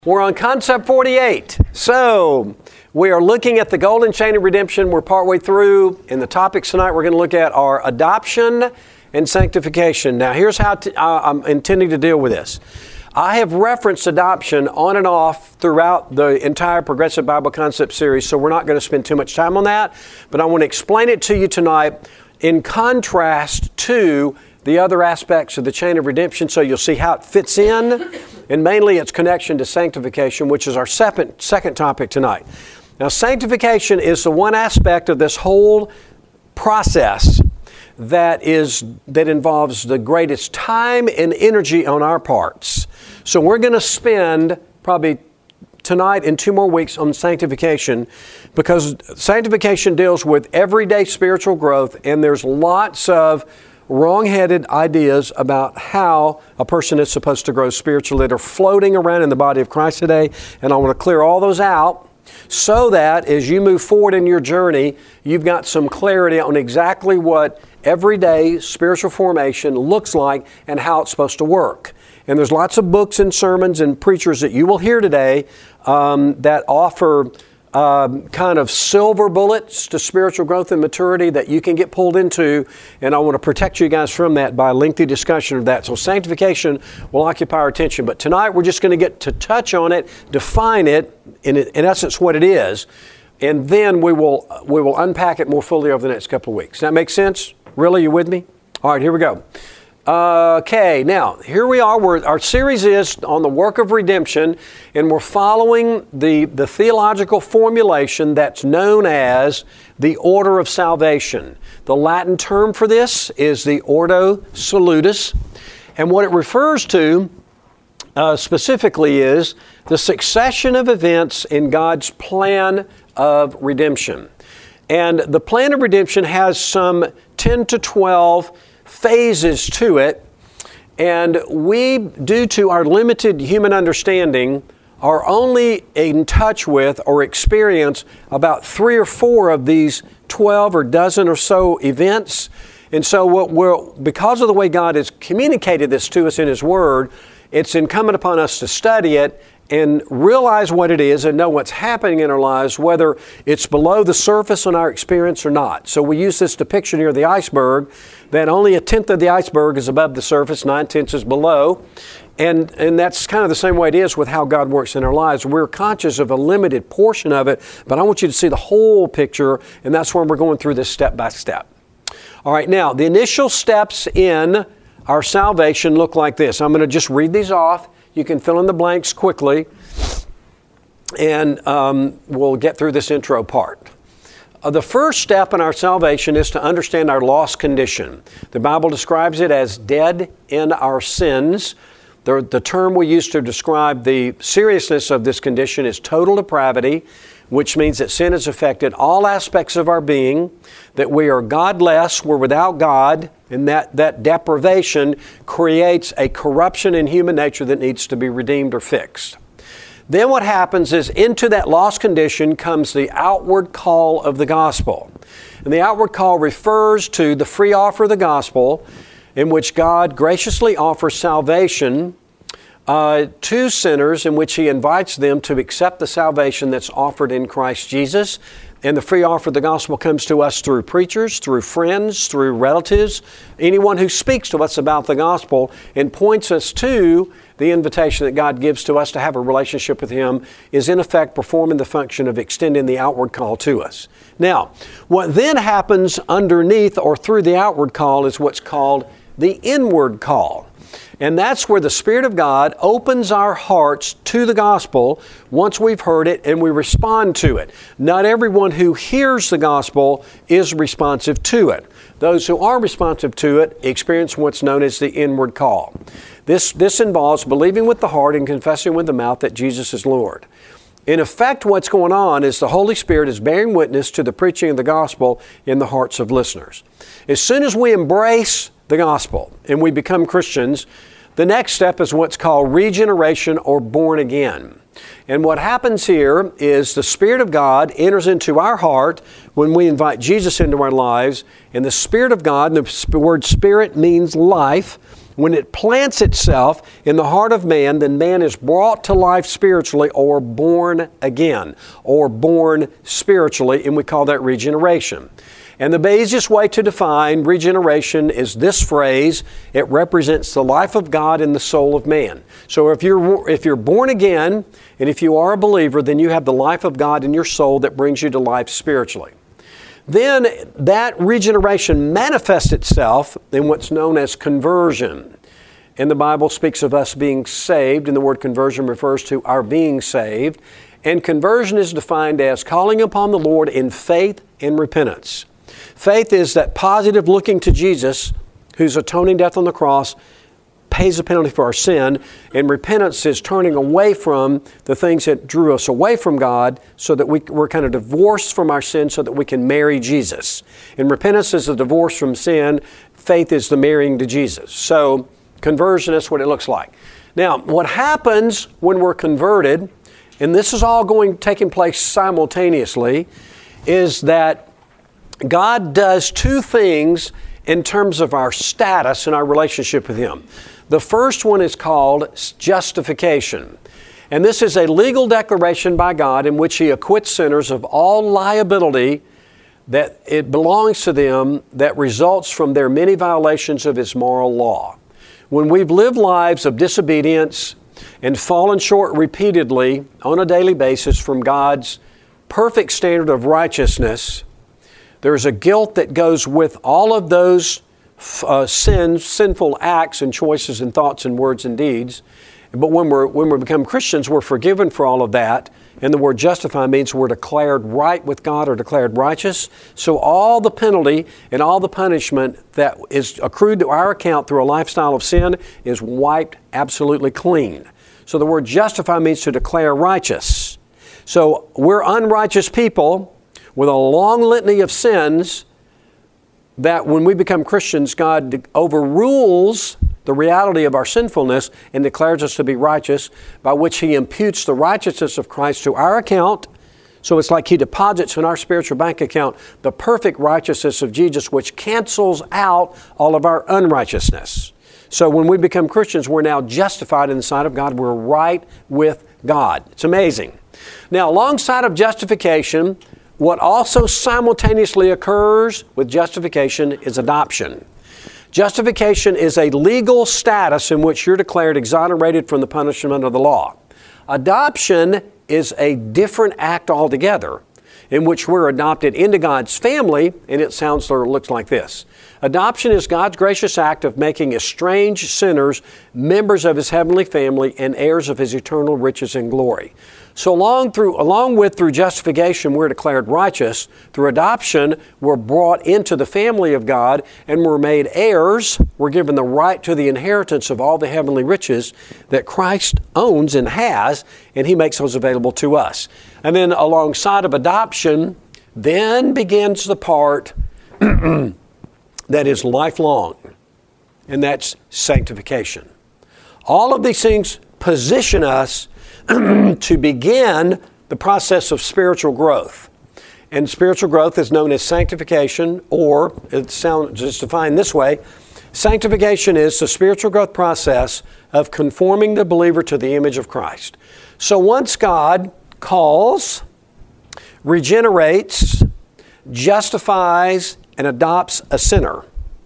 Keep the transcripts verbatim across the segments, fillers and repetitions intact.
We're on Concept forty-eight. So, we are looking at the Golden Chain of Redemption. We're partway through. And the topics tonight we're going to look at are adoption and sanctification. Now, here's how t- uh, I'm intending to deal with this. I have referenced adoption on and off throughout the entire Progressive Bible Concept series, so we're not going to spend too much time on that. But I want to explain it to you tonight in contrast to the other aspects of the chain of redemption, so you'll see how it fits in, and mainly its connection to sanctification, which is our second, second topic tonight. Now, sanctification is the one aspect of this whole process that is that involves the greatest time and energy on our parts. So we're going to spend probably tonight and two more weeks on sanctification, because sanctification deals with everyday spiritual growth, and there's lots of wrong-headed ideas about how a person is supposed to grow spiritually that are floating around in the body of Christ today, and I want to clear all those out so that as you move forward in your journey, you've got some clarity on exactly what everyday spiritual formation looks like and how it's supposed to work. And there's lots of books and sermons and preachers that you will hear today um, that offer Um, kind of silver bullets to spiritual growth and maturity that you can get pulled into, and I want to protect you guys from that by a lengthy discussion of that. So sanctification will occupy our attention, but tonight we're just going to get to touch on it, define it, in, in essence what it is, and then we will we will unpack it more fully over the next couple of weeks. Does that make sense? Really, you with me? All right, here we go. Uh, okay, now, here we are. We're, our series is on the work of redemption, and we're following the, the theological formulation that's known as the order of salvation. The Latin term for this is the Ordo Salutis, and what it refers to uh, specifically is the succession of events in God's plan of redemption. And the plan of redemption has some ten to twelve phases to it, and we, due to our limited human understanding, are only in touch with or experience about three or four of these twelve or dozen or so events. And so what we're, because of the way God has communicated this to us in His Word, it's incumbent upon us to study it and realize what it is and know what's happening in our lives, whether it's below the surface in our experience or not. So we use this depiction here of the iceberg, that only a tenth of the iceberg is above the surface, nine-tenths is below. And, and that's kind of the same way it is with how God works in our lives. We're conscious of a limited portion of it, but I want you to see the whole picture, and that's where we're going through this step by step. All right, now, the initial steps in our salvation look like this. I'm going to just read these off. You can fill in the blanks quickly, and um, we'll get through this intro part. Uh, the first step in our salvation is to understand our lost condition. The Bible describes it as dead in our sins. The, the term we use to describe the seriousness of this condition is total depravity, which means that sin has affected all aspects of our being, that we are godless, we're without God, and that, that deprivation creates a corruption in human nature that needs to be redeemed or fixed. Then what happens is into that lost condition comes the outward call of the gospel. And the outward call refers to the free offer of the gospel, in which God graciously offers salvation uh, to sinners, in which He invites them to accept the salvation that's offered in Christ Jesus. And the free offer of the gospel comes to us through preachers, through friends, through relatives, anyone who speaks to us about the gospel and points us to the invitation that God gives to us to have a relationship with Him is in effect performing the function of extending the outward call to us. Now, what then happens underneath or through the outward call is what's called the inward call. And that's where the Spirit of God opens our hearts to the gospel once we've heard it and we respond to it. Not everyone who hears the gospel is responsive to it. Those who are responsive to it experience what's known as the inward call. This, this involves believing with the heart and confessing with the mouth that Jesus is Lord. In effect, what's going on is the Holy Spirit is bearing witness to the preaching of the gospel in the hearts of listeners. As soon as we embrace the gospel and we become Christians, the next step is what's called regeneration or born again. And what happens here is the Spirit of God enters into our heart when we invite Jesus into our lives, and the Spirit of God, and the word Spirit means life, when it plants itself in the heart of man, then man is brought to life spiritually or born again, or born spiritually, and we call that regeneration. And the easiest way to define regeneration is this phrase: it represents the life of God in the soul of man. So if you're if you're born again, and if you are a believer, then you have the life of God in your soul that brings you to life spiritually. Then that regeneration manifests itself in what's known as conversion. And the Bible speaks of us being saved, and the word conversion refers to our being saved. And conversion is defined as calling upon the Lord in faith and repentance. Faith is that positive looking to Jesus, whose atoning death on the cross pays the penalty for our sin, and repentance is turning away from the things that drew us away from God so that we, we're kind of divorced from our sin so that we can marry Jesus. And repentance is the divorce from sin. Faith is the marrying to Jesus. So conversion is what it looks like. Now, what happens when we're converted, and this is all going taking place simultaneously, is that God does two things in terms of our status and our relationship with Him. The first one is called justification. And this is a legal declaration by God in which He acquits sinners of all liability that it belongs to them that results from their many violations of His moral law. When we've lived lives of disobedience and fallen short repeatedly on a daily basis from God's perfect standard of righteousness, there's a guilt that goes with all of those uh, sins, sinful acts and choices and thoughts and words and deeds. But when we're when we become Christians, we're forgiven for all of that. And the word justify means we're declared right with God or declared righteous. So all the penalty and all the punishment that is accrued to our account through a lifestyle of sin is wiped absolutely clean. So the word justify means to declare righteous. So we're unrighteous people with a long litany of sins that when we become Christians, God overrules the reality of our sinfulness and declares us to be righteous, by which He imputes the righteousness of Christ to our account. So it's like He deposits in our spiritual bank account the perfect righteousness of Jesus, which cancels out all of our unrighteousness. So when we become Christians, we're now justified in the sight of God. We're right with God. It's amazing. Now, alongside of justification, what also simultaneously occurs with justification is adoption. Justification is a legal status in which you're declared exonerated from the punishment of the law. Adoption is a different act altogether, in which we're adopted into God's family, and it sounds or looks like this. Adoption is God's gracious act of making estranged sinners members of His heavenly family and heirs of His eternal riches and glory. So along through, along with through justification, we're declared righteous. Through adoption, we're brought into the family of God and we're made heirs. We're given the right to the inheritance of all the heavenly riches that Christ owns and has, and He makes those available to us. And then alongside of adoption, then begins the part that is lifelong, and that's sanctification. All of these things position us to begin the process of spiritual growth. And spiritual growth is known as sanctification, or it sounds it's defined this way. Sanctification is the spiritual growth process of conforming the believer to the image of Christ. So once God calls, regenerates, justifies, and adopts a sinner,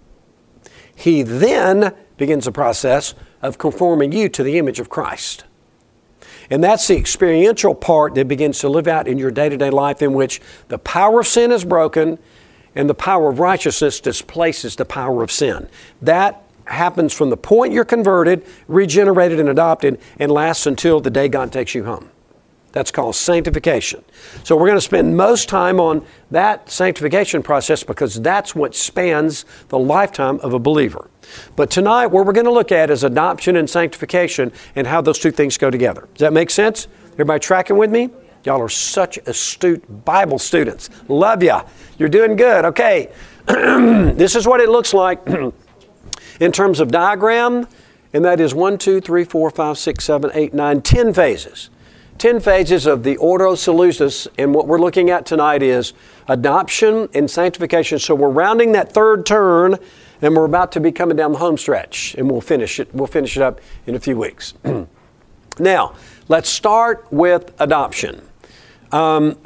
He then begins the process of conforming you to the image of Christ. And that's the experiential part that begins to live out in your day-to-day life, in which the power of sin is broken and the power of righteousness displaces the power of sin. That happens from the point you're converted, regenerated, and adopted, and lasts until the day God takes you home. That's called sanctification. So we're going to spend most time on that sanctification process because that's what spans the lifetime of a believer. But tonight, what we're going to look at is adoption and sanctification and how those two things go together. Does that make sense? Everybody tracking with me? Y'all are such astute Bible students. Love ya. You're doing good. Okay. This is what it looks like in terms of diagram, and that is one, two, three, four, five, six, seven, eight, nine, ten phases. Ten phases of the Ordo Salutis, and what we're looking at tonight is adoption and sanctification. So we're rounding that third turn And we're about to be coming down the home stretch, and we'll finish it. We'll finish it up in a few weeks. Now, let's start with adoption. Um,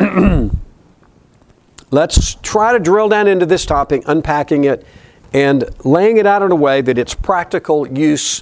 let's try to drill down into this topic, unpacking it, and laying it out in a way that its practical use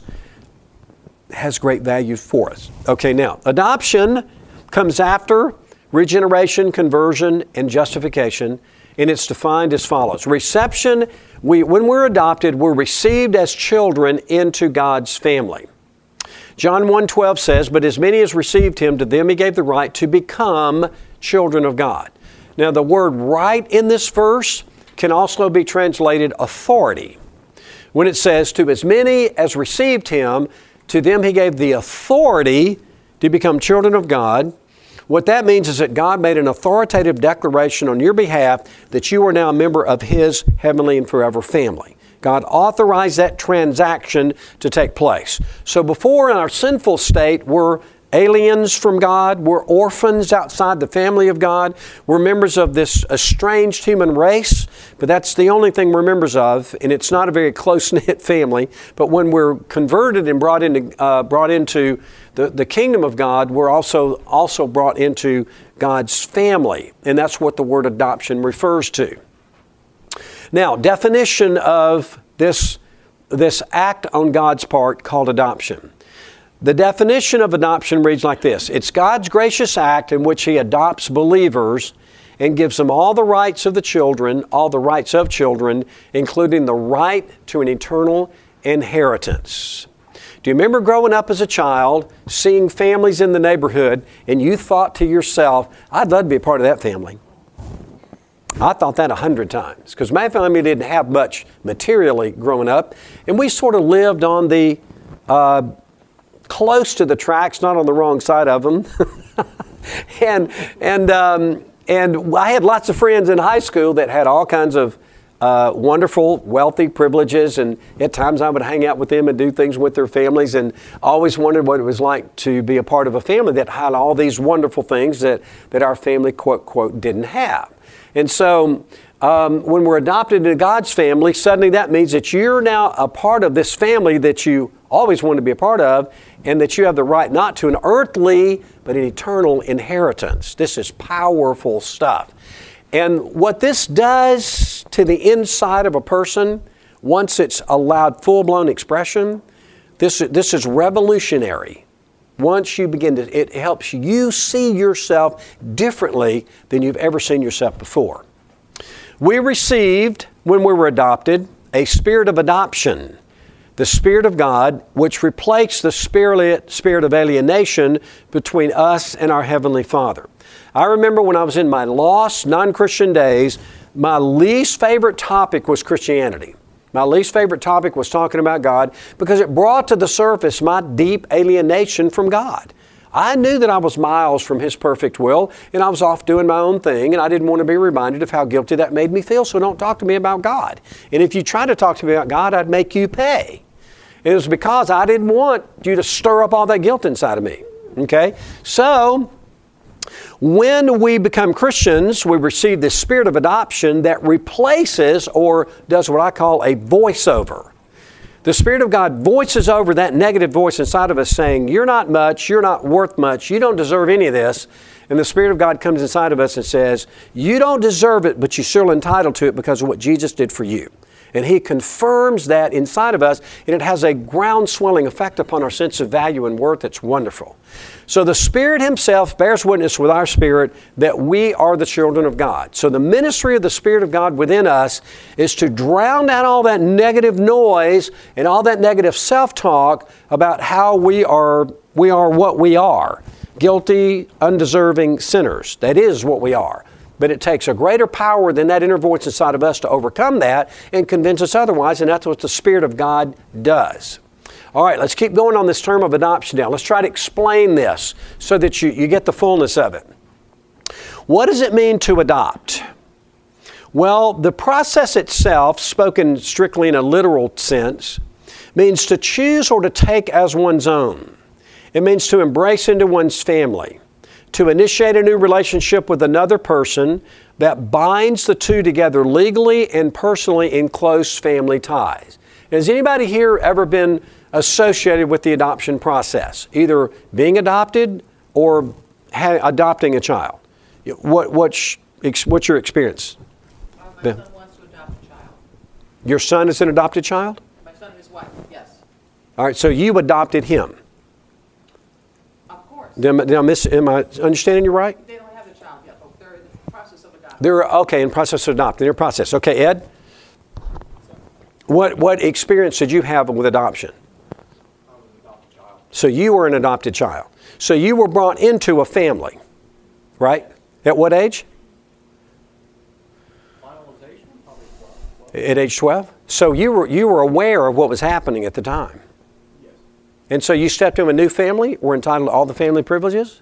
has great value for us. Okay, now, adoption comes after regeneration, conversion, and justification, and it's defined as follows. Reception, we, when we're adopted, we're received as children into God's family. John one twelve says, "But as many as received Him, to them He gave the right to become children of God." Now, the word right in this verse can also be translated authority. When it says, "To as many as received Him, to them He gave the authority to become children of God," what that means is that God made an authoritative declaration on your behalf that you are now a member of His heavenly and forever family. God authorized that transaction to take place. So before, in our sinful state, we're aliens from God, we're orphans outside the family of God, we're members of this estranged human race, but that's the only thing we're members of, and it's not a very close-knit family. But when we're converted and brought into uh, brought into the, the kingdom of God, we're also also brought into God's family, and that's what the word adoption refers to. Now, definition of this, this act on God's part called adoption. The definition of adoption reads like this. It's God's gracious act in which He adopts believers and gives them all the rights of the children, all the rights of children, including the right to an eternal inheritance. Do you remember growing up as a child, seeing families in the neighborhood, and you thought to yourself, I'd love to be a part of that family? I thought that a hundred times, because my family didn't have much materially growing up, and we sort of lived on the uh, close to the tracks, not on the wrong side of them. and and um, and I had lots of friends in high school that had all kinds of uh, wonderful, wealthy privileges, and at times I would hang out with them and do things with their families, and always wondered what it was like to be a part of a family that had all these wonderful things that, that our family, quote, quote, didn't have. And so um, when we're adopted into God's family, suddenly that means that you're now a part of this family that you always wanted to be a part of, and that you have the right not to an earthly, but an eternal inheritance. This is powerful stuff. And what this does to the inside of a person, once it's allowed full-blown expression, this, this is revolutionary. Once you begin to, it helps you see yourself differently than you've ever seen yourself before. We received, when we were adopted, a spirit of adoption, the Spirit of God, which replaced the spirit, spirit of alienation between us and our Heavenly Father. I remember when I was in my lost, non-Christian days, my least favorite topic was Christianity. My least favorite topic was talking about God because it brought to the surface my deep alienation from God. I knew that I was miles from His perfect will, and I was off doing my own thing, and I didn't want to be reminded of how guilty that made me feel, so don't talk to me about God. And if you try to talk to me about God, I'd make you pay. And it was because I didn't want you to stir up all that guilt inside of me. Okay? So, when we become Christians, we receive this spirit of adoption that replaces or does what I call a voiceover. The Spirit of God voices over that negative voice inside of us saying, you're not much, you're not worth much, you don't deserve any of this. And the Spirit of God comes inside of us and says, you don't deserve it, but you're still entitled to it because of what Jesus did for you. And He confirms that inside of us, and it has a ground-swelling effect upon our sense of value and worth. It's wonderful. So the Spirit Himself bears witness with our spirit that we are the children of God. So the ministry of the Spirit of God within us is to drown out all that negative noise and all that negative self-talk about how we are, we are what we are. Guilty, undeserving sinners. That is what we are. But it takes a greater power than that inner voice inside of us to overcome that and convince us otherwise, and that's what the Spirit of God does. All right, let's keep going on this term of adoption now. Let's try to explain this so that you, you get the fullness of it. What does it mean to adopt? Well, the process itself, spoken strictly in a literal sense, means to choose or to take as one's own. It means to embrace into one's family, to initiate a new relationship with another person that binds the two together legally and personally in close family ties. Has anybody here ever been associated with the adoption process, either being adopted or ha- adopting a child? What, what's, what's your experience? Uh, my son wants to adopt a child. Your son is an adopted child? My son and his wife, yes. All right, so you adopted him. Of course. Did I, did I miss, am I understanding you right? They don't have the child yet, but they're in the process of adopting. They're, okay, in process of adopting. They're in process. Okay, Ed? What, what experience did you have with adoption? I was an adopted child. So you were an adopted child. So you were brought into a family, right? At what age? Finalization, probably twelve. At age twelve? So you were you were aware of what was happening at the time. Yes. And so you stepped into a new family, were entitled to all the family privileges?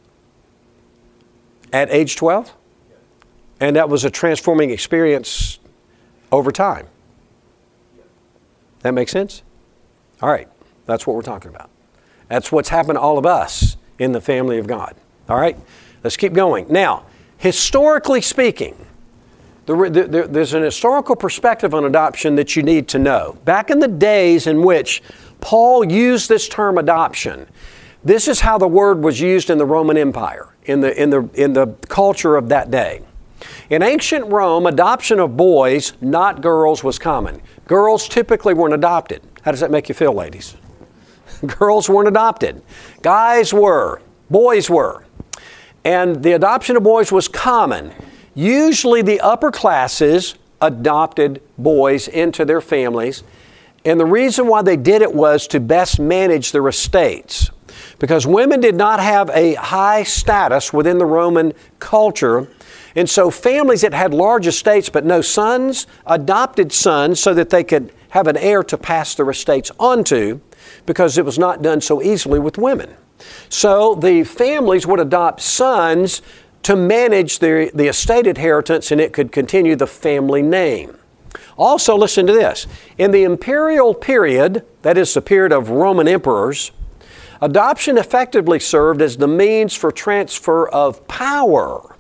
At age twelve? Yes. And that was a transforming experience over time. Yes. That makes sense? All right. That's what we're talking about. That's what's happened to all of us in the family of God. All right? Let's keep going. Now, historically speaking, there, there, there's an historical perspective on adoption that you need to know. Back in the days in which Paul used this term adoption, this is how the word was used in the Roman Empire, in the, in the, in the culture of that day. In ancient Rome, adoption of boys, not girls, was common. Girls typically weren't adopted. How does that make you feel, ladies? Girls weren't adopted. Guys were. Boys were. And the adoption of boys was common. Usually the upper classes adopted boys into their families. And the reason why they did it was to best manage their estates. Because women did not have a high status within the Roman culture. And so families that had large estates but no sons adopted sons so that they could have an heir to pass their estates on to, because it was not done so easily with women. So the families would adopt sons to manage the, the estate inheritance, and it could continue the family name. Also, listen to this. In the imperial period, that is the period of Roman emperors, adoption effectively served as the means for transfer of power.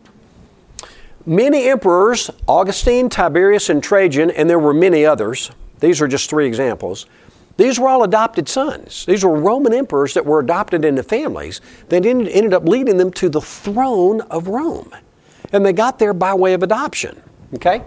Many emperors, Augustine, Tiberius, and Trajan, and there were many others, these are just three examples, these were all adopted sons. These were Roman emperors that were adopted into families that ended up leading them to the throne of Rome. And they got there by way of adoption. Okay?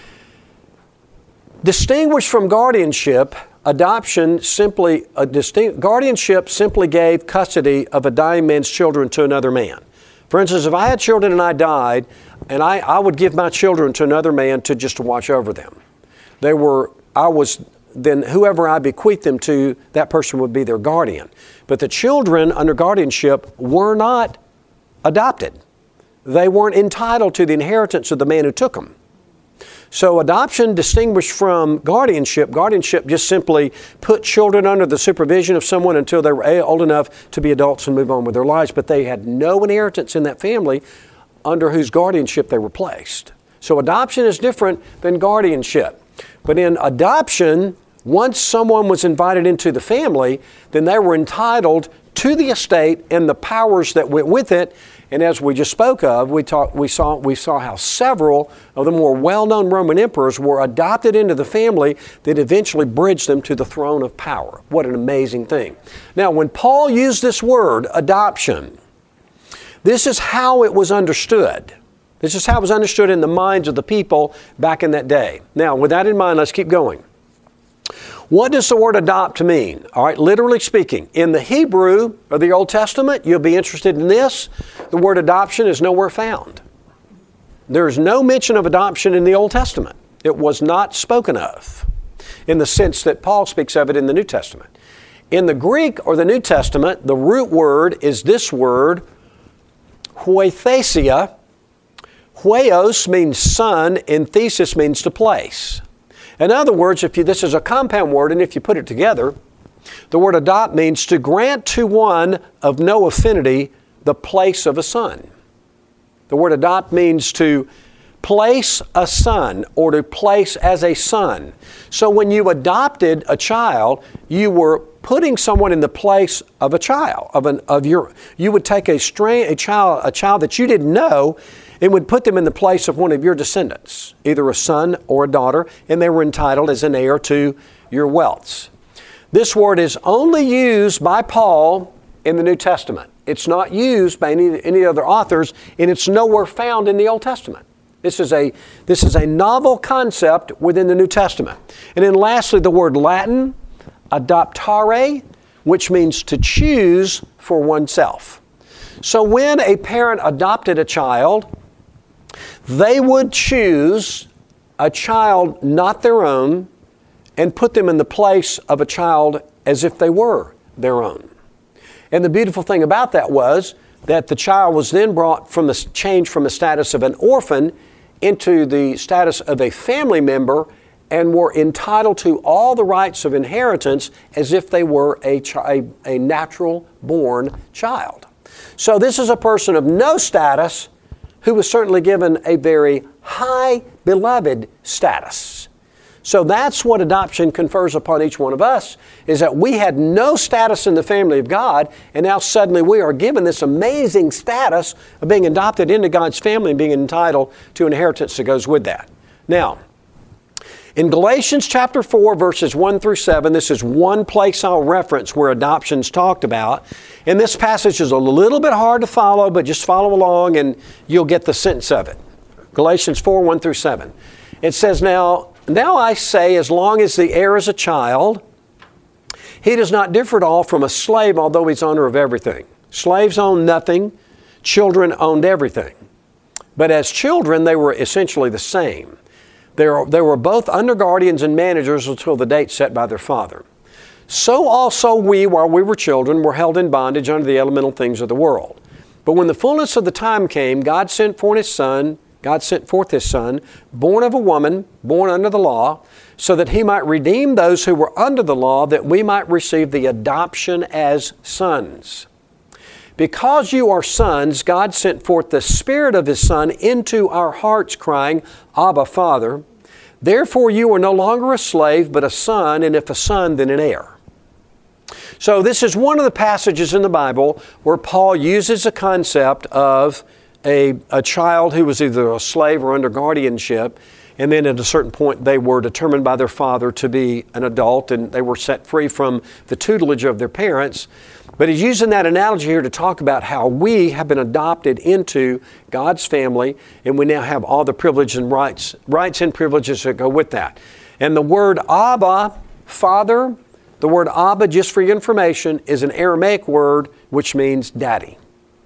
Distinguished from guardianship, adoption simply, a distinct, guardianship simply gave custody of a dying man's children to another man. For instance, if I had children and I died, and I, I would give my children to another man to just to watch over them. They were, I was, then whoever I bequeathed them to, that person would be their guardian. But the children under guardianship were not adopted. They weren't entitled to the inheritance of the man who took them. So adoption distinguished from guardianship. Guardianship just simply put children under the supervision of someone until they were old enough to be adults and move on with their lives. But they had no inheritance in that family under whose guardianship they were placed. So adoption is different than guardianship. But in adoption, once someone was invited into the family, then they were entitled to the estate and the powers that went with it. And as we just spoke of, we, talk, we, saw, we saw how several of the more well-known Roman emperors were adopted into the family that eventually bridged them to the throne of power. What an amazing thing. Now, when Paul used this word, adoption, this is how it was understood. This is how it was understood in the minds of the people back in that day. Now, with that in mind, let's keep going. What does the word adopt mean? All right, literally speaking, in the Hebrew of the Old Testament, you'll be interested in this, the word adoption is nowhere found. There is no mention of adoption in the Old Testament. It was not spoken of in the sense that Paul speaks of it in the New Testament. In the Greek or the New Testament, the root word is this word, huethesia. Hueos means son, and thesis means to place. In other words, if you, this is a compound word, and if you put it together, the word adopt means to grant to one of no affinity the place of a son. The word adopt means to place a son or to place as a son. So when you adopted a child, you were putting someone in the place of a child, of an of your you would take a strain a child a child that you didn't know and would put them in the place of one of your descendants, either a son or a daughter, and they were entitled as an heir to your wealths. This word is only used by Paul in the New Testament. It's not used by any, any other authors, and it's nowhere found in the Old Testament. This is a this is a novel concept within the New Testament. And then lastly, the word Latin, adoptare, which means to choose for oneself. So when a parent adopted a child, they would choose a child not their own and put them in the place of a child as if they were their own. And the beautiful thing about that was that the child was then brought from the change from the status of an orphan into the status of a family member and were entitled to all the rights of inheritance as if they were a, chi- a natural born child. So this is a person of no status who was certainly given a very high beloved status. So that's what adoption confers upon each one of us, is that we had no status in the family of God, and now suddenly we are given this amazing status of being adopted into God's family and being entitled to inheritance that goes with that. Now, in Galatians chapter four, verses one through seven, this is one place I'll reference where adoption's talked about. And this passage is a little bit hard to follow, but just follow along and you'll get the sense of it. Galatians four, one through seven. It says, Now, now I say, as long as the heir is a child, he does not differ at all from a slave, although he's owner of everything. Slaves owned nothing. Children owned everything. But as children, they were essentially the same. They were, they were both under guardians and managers until the date set by their father. So also we, while we were children, were held in bondage under the elemental things of the world. But when the fullness of the time came, God sent forth His Son, God sent forth His Son, born of a woman, born under the law, so that He might redeem those who were under the law, that we might receive the adoption as sons. Because you are sons, God sent forth the Spirit of His Son into our hearts, crying, Abba, Father. Therefore you are no longer a slave, but a son, and if a son, then an heir. So this is one of the passages in the Bible where Paul uses a concept of a, a child who was either a slave or under guardianship, and then at a certain point they were determined by their father to be an adult and they were set free from the tutelage of their parents. But he's using that analogy here to talk about how we have been adopted into God's family, and we now have all the privileges and rights, rights and privileges that go with that. And the word Abba, Father, the word Abba, just for your information, is an Aramaic word which means daddy.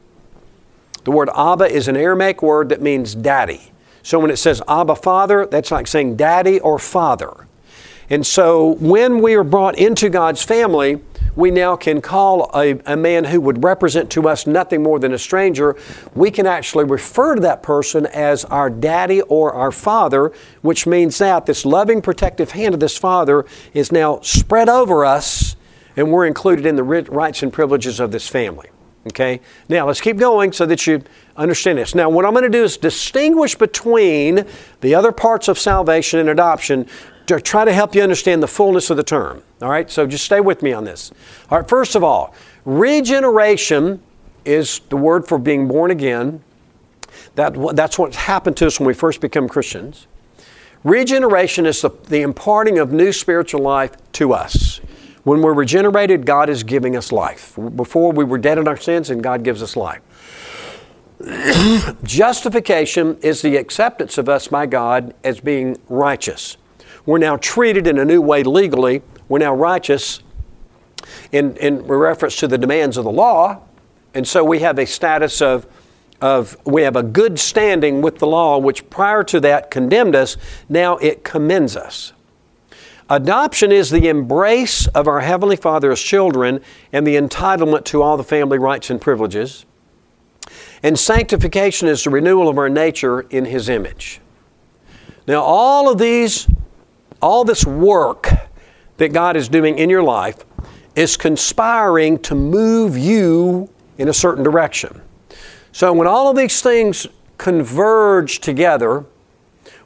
The word Abba is an Aramaic word that means daddy. So when it says Abba, Father, that's like saying daddy or father. And so when we are brought into God's family, we now can call a, a man who would represent to us nothing more than a stranger. We can actually refer to that person as our daddy or our father, which means that this loving, protective hand of this father is now spread over us, and we're included in the rights and privileges of this family. Okay? Now, let's keep going so that you understand this. Now, what I'm going to do is distinguish between the other parts of salvation and adoption to try to help you understand the fullness of the term. All right? So just stay with me on this. All right, first of all, regeneration is the word for being born again. That, that's what happened to us when we first become Christians. Regeneration is the, the imparting of new spiritual life to us. When we're regenerated, God is giving us life. Before we were dead in our sins, and God gives us life. Justification is the acceptance of us by God as being righteous. We're now treated in a new way legally. We're now righteous in, in reference to the demands of the law. And so we have a status of, of, we have a good standing with the law, which prior to that condemned us. Now it commends us. Adoption is the embrace of our Heavenly Father as children and the entitlement to all the family rights and privileges. And sanctification is the renewal of our nature in His image. Now all of these, all this work that God is doing in your life is conspiring to move you in a certain direction. So when all of these things converge together,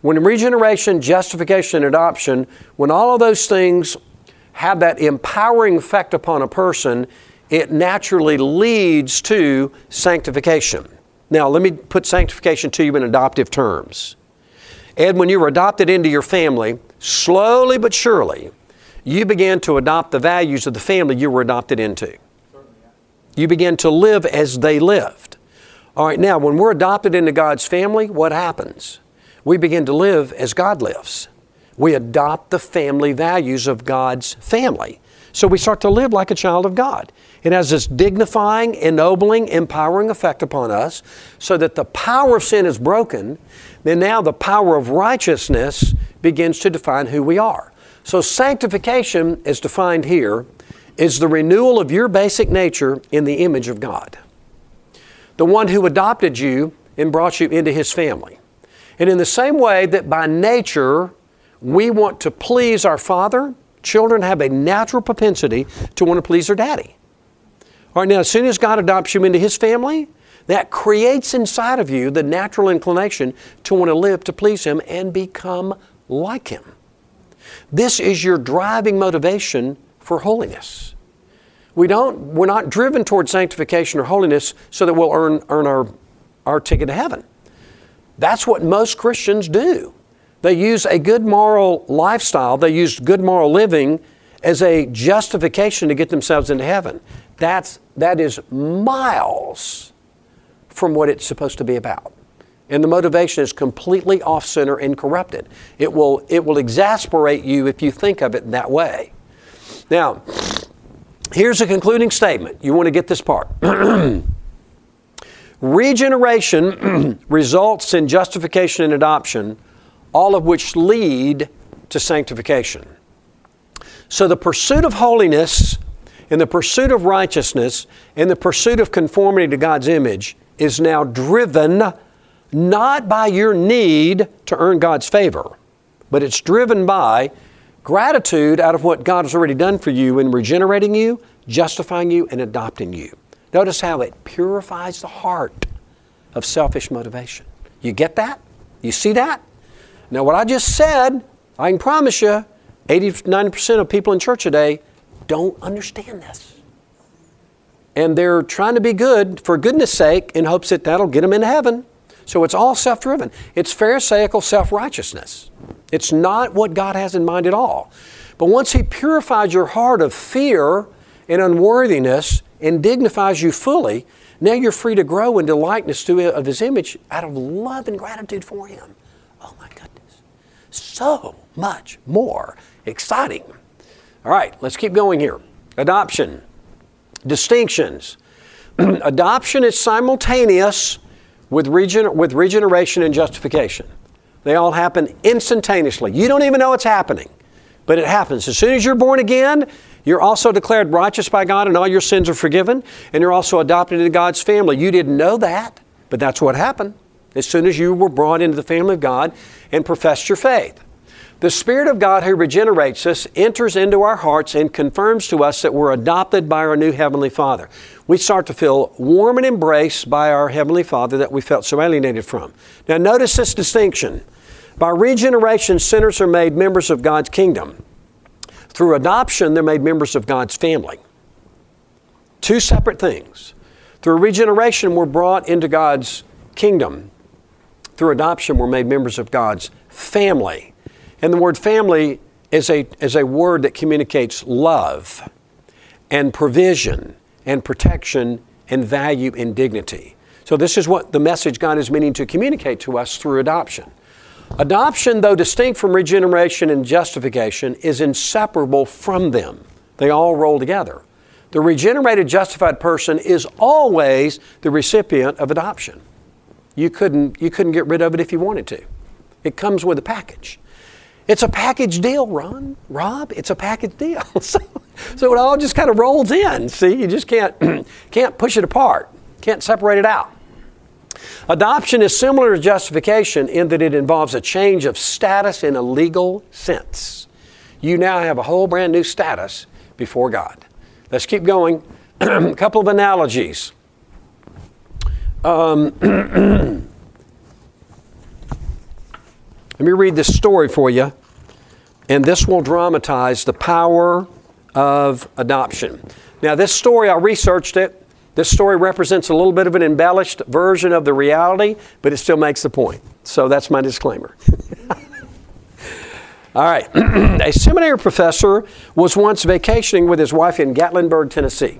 When regeneration, justification, and adoption, when all of those things have that empowering effect upon a person, it naturally leads to sanctification. Now, let me put sanctification to you in adoptive terms. Ed, when you were adopted into your family, slowly but surely, you began to adopt the values of the family you were adopted into. You began to live as they lived. All right, now, when we're adopted into God's family, what happens? We begin to live as God lives. We adopt the family values of God's family. So we start to live like a child of God. It has this dignifying, ennobling, empowering effect upon us so that the power of sin is broken. Then now the power of righteousness begins to define who we are. So sanctification, as defined here, is the renewal of your basic nature in the image of God. The one who adopted you and brought you into His family. And in the same way that by nature we want to please our Father, children have a natural propensity to want to please their daddy. All right, now as soon as God adopts you into His family, that creates inside of you the natural inclination to want to live to please Him and become like Him. This is your driving motivation for holiness. We don't, we're not driven toward sanctification or holiness so that we'll earn, earn our, our ticket to heaven. That's what most Christians do. They use a good moral lifestyle, they use good moral living as a justification to get themselves into heaven. That's, that is miles from what it's supposed to be about. And the motivation is completely off-center and corrupted. It will, it will exasperate you if you think of it in that way. Now, here's a concluding statement. You want to get this part. Regeneration results in justification and adoption, all of which lead to sanctification. So the pursuit of holiness and the pursuit of righteousness and the pursuit of conformity to God's image is now driven not by your need to earn God's favor, but it's driven by gratitude out of what God has already done for you in regenerating you, justifying you, and adopting you. Notice how it purifies the heart of selfish motivation. You get that? You see that? Now, what I just said, I can promise you, eighty to ninety percent of people in church today don't understand this. And they're trying to be good for goodness sake in hopes that that'll get them into heaven. So it's all self-driven. It's pharisaical self-righteousness. It's not what God has in mind at all. But once He purifies your heart of fear and unworthiness and dignifies you fully, now you're free to grow into likeness to of His image out of love and gratitude for Him. Oh my goodness. So much more exciting. All right, let's keep going here. Adoption. Distinctions. Adoption is simultaneous with, regen- with regeneration and justification. They all happen instantaneously. You don't even know it's happening, but it happens. As soon as you're born again, you're also declared righteous by God and all your sins are forgiven, and you're also adopted into God's family. You didn't know that, but that's what happened as soon as you were brought into the family of God and professed your faith. The Spirit of God who regenerates us enters into our hearts and confirms to us that we're adopted by our new Heavenly Father. We start to feel warm and embraced by our Heavenly Father that we felt so alienated from. Now notice this distinction. By regeneration, sinners are made members of God's kingdom. Through adoption, they're made members of God's family. Two separate things. Through regeneration, we're brought into God's kingdom. Through adoption, we're made members of God's family. And the word family is a, is a word that communicates love and provision and protection and value and dignity. So this is what the message God is meaning to communicate to us through adoption. Adoption, though distinct from regeneration and justification, is inseparable from them. They all roll together. The regenerated, justified person is always the recipient of adoption. You couldn't, you couldn't get rid of it if you wanted to. It comes with a package. It's a package deal, Ron, Rob. It's a package deal. so, so it all just kind of rolls in. See, you just can't can't push it apart. Can't separate it out. Adoption is similar to justification in that it involves a change of status in a legal sense. You now have a whole brand new status before God. Let's keep going. A couple of analogies. Um, Let me read this story for you, and this will dramatize the power of adoption. Now, this story, I researched it. This story represents a little bit of an embellished version of the reality, but it still makes the point. So that's my disclaimer. All right. A seminary professor was once vacationing with his wife in Gatlinburg, Tennessee.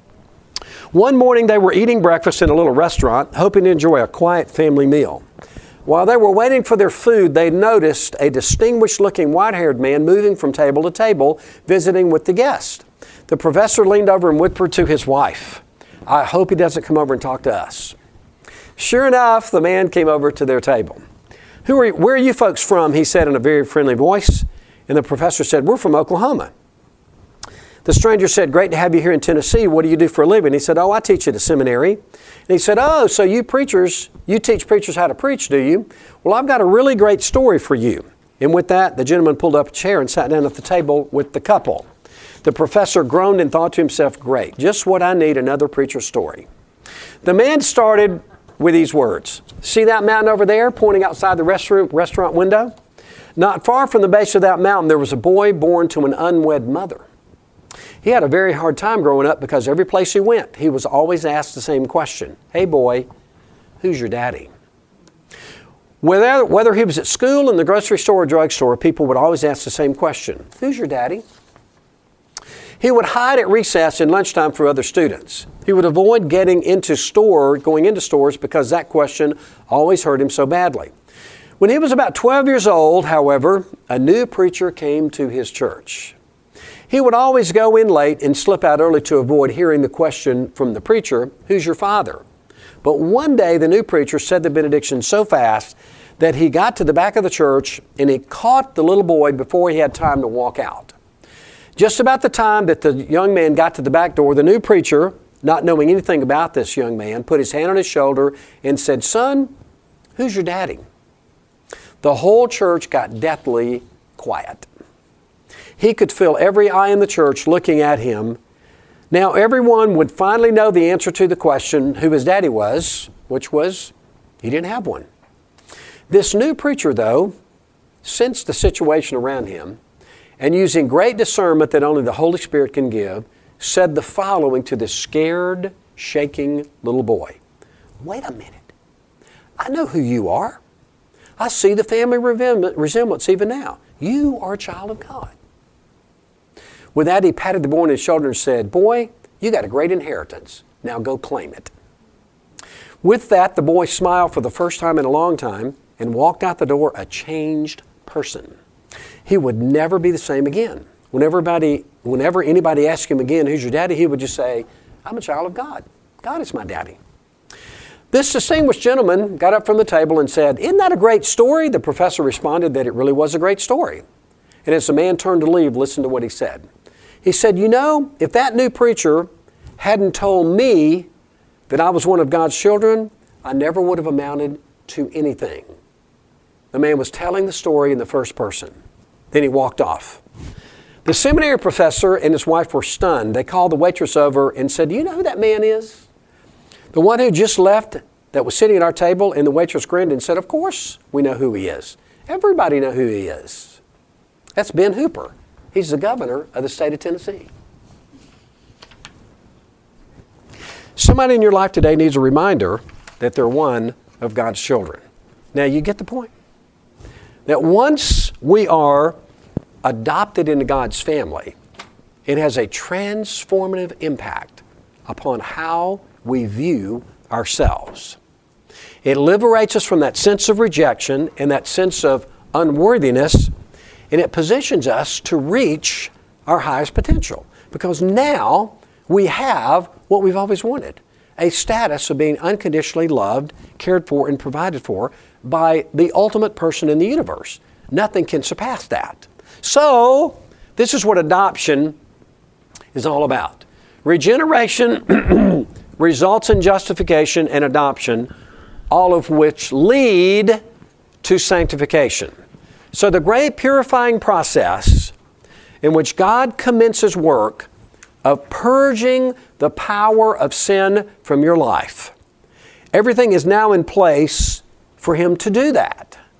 One morning they were eating breakfast in a little restaurant, hoping to enjoy a quiet family meal. While they were waiting for their food, they noticed a distinguished-looking white-haired man moving from table to table, visiting with the guest. The professor leaned over and whispered to his wife, "I hope he doesn't come over and talk to us." Sure enough, the man came over to their table. Who are you, where are you folks from? He said in a very friendly voice. And the professor said, "We're from Oklahoma." The stranger said, "Great to have you here in Tennessee. What do you do for a living?" He said, "Oh, I teach at a seminary." And he said, "Oh, so you preachers, you teach preachers how to preach, do you? Well, I've got a really great story for you." And with that, the gentleman pulled up a chair and sat down at the table with the couple. The professor groaned and thought to himself, "Great, just what I need, another preacher story." The man started with these words. "See that mountain over there, pointing outside the restaurant, restaurant window? Not far from the base of that mountain, there was a boy born to an unwed mother. He had a very hard time growing up because every place he went, he was always asked the same question. 'Hey boy, who's your daddy?' Whether, whether he was at school, in the grocery store, or drugstore, people would always ask the same question. 'Who's your daddy?' He would hide at recess and lunchtime for other students. He would avoid getting into store, going into stores because that question always hurt him so badly. When he was about twelve years old, however, a new preacher came to his church. He would always go in late and slip out early to avoid hearing the question from the preacher, 'Who's your father?' But one day the new preacher said the benediction so fast that he got to the back of the church and he caught the little boy before he had time to walk out. Just about the time that the young man got to the back door, the new preacher, not knowing anything about this young man, put his hand on his shoulder and said, 'Son, who's your daddy?' The whole church got deathly quiet. He could feel every eye in the church looking at him. Now everyone would finally know the answer to the question who his daddy was, which was he didn't have one. This new preacher, though, sensed the situation around him, and using great discernment that only the Holy Spirit can give, said the following to this scared, shaking little boy. "Wait a minute. I know who you are. I see the family resemblance even now. You are a child of God." With that, he patted the boy on his shoulder and said, "Boy, you got a great inheritance. Now go claim it." With that, the boy smiled for the first time in a long time and walked out the door a changed person. He would never be the same again. Whenever anybody, whenever anybody asked him again, "Who's your daddy?" he would just say, "I'm a child of God. God is my daddy." This distinguished gentleman got up from the table and said, "Isn't that a great story?" The professor responded that it really was a great story. And as the man turned to leave, listen to what he said. He said, "You know, if that new preacher hadn't told me that I was one of God's children, I never would have amounted to anything." The man was telling the story in the first person. Then he walked off. The seminary professor and his wife were stunned. They called the waitress over and said, "Do you know who that man is? The one who just left that was sitting at our table?" And the waitress grinned and said, "Of course we know who he is. Everybody knows who he is. That's Ben Hooper. He's the governor of the state of Tennessee." Somebody in your life today needs a reminder that they're one of God's children. Now you get the point. That once we are adopted into God's family, it has a transformative impact upon how we view ourselves. It liberates us from that sense of rejection and that sense of unworthiness, and it positions us to reach our highest potential. Because now we have what we've always wanted, a status of being unconditionally loved, cared for, and provided for by the ultimate person in the universe. Nothing can surpass that. So, this is what adoption is all about. Regeneration results in justification and adoption, all of which lead to sanctification. So the great purifying process in which God commences work of purging the power of sin from your life. Everything is now in place for Him to do that.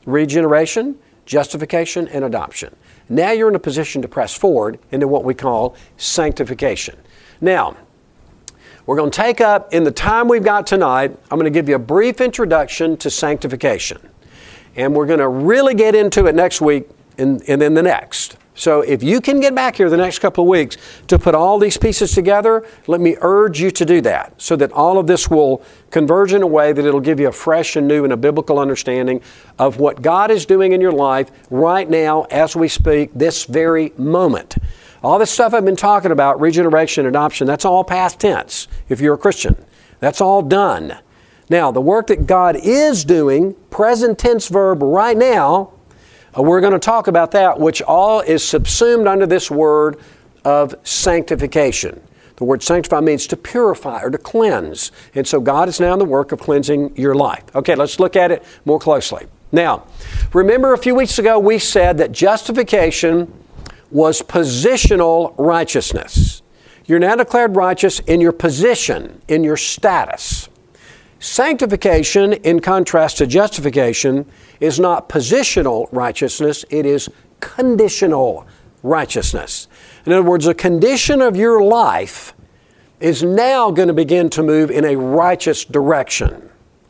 regeneration, justification, and adoption. Now you're in a position to press forward into what we call sanctification. Now, we're going to take up, in the time we've got tonight, I'm going to give you a brief introduction to sanctification. And we're going to really get into it next week and, and then the next. So if you can get back here the next couple of weeks to put all these pieces together, let me urge you to do that so that all of this will converge in a way that it'll give you a fresh and new and a biblical understanding of what God is doing in your life right now as we speak, this very moment. All this stuff I've been talking about, regeneration, adoption, that's all past tense if you're a Christian. That's all done. Now, the work that God is doing, present tense verb right now, uh, we're going to talk about that, which all is subsumed under this word of sanctification. The word sanctify means to purify or to cleanse. And so God is now in the work of cleansing your life. Okay, let's look at it more closely. Now, remember a few weeks ago we said that justification was positional righteousness. You're now declared righteous in your position, in your status. Sanctification, in contrast to justification, is not positional righteousness, it is conditional righteousness. In other words, the condition of your life is now going to begin to move in a righteous direction.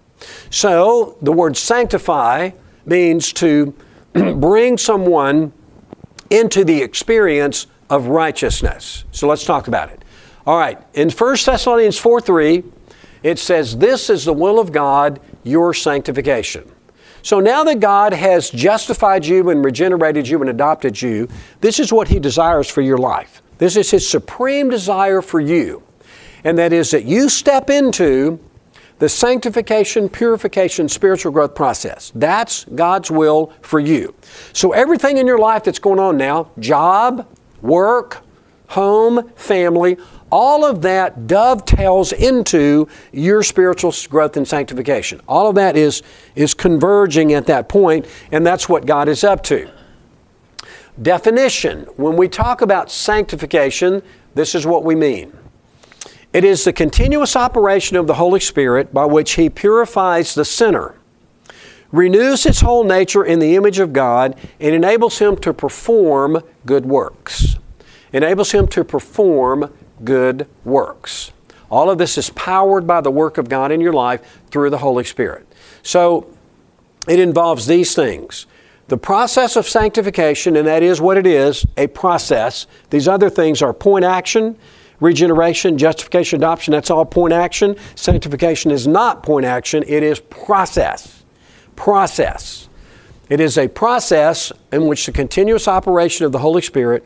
So, the word sanctify means to bring someone into the experience of righteousness. So let's talk about it. All right, in First Thessalonians four three, it says, "This is the will of God, your sanctification." So now that God has justified you and regenerated you and adopted you, this is what He desires for your life. This is His supreme desire for you. And that is that you step into the sanctification, purification, spiritual growth process. That's God's will for you. So everything in your life that's going on now, job, work, home, family, all of that dovetails into your spiritual growth and sanctification. All of that is, is converging at that point, and that's what God is up to. Definition. When we talk about sanctification, this is what we mean. It is the continuous operation of the Holy Spirit by which He purifies the sinner, renews his whole nature in the image of God, and enables him to perform good works. Enables him to perform good works. All of this is powered by the work of God in your life through the Holy Spirit. So it involves these things. The process of sanctification, and that is what it is, a process. These other things are point action, regeneration, justification, adoption, that's all point action. Sanctification is not point action, it is process. Process. It is a process in which the continuous operation of the Holy Spirit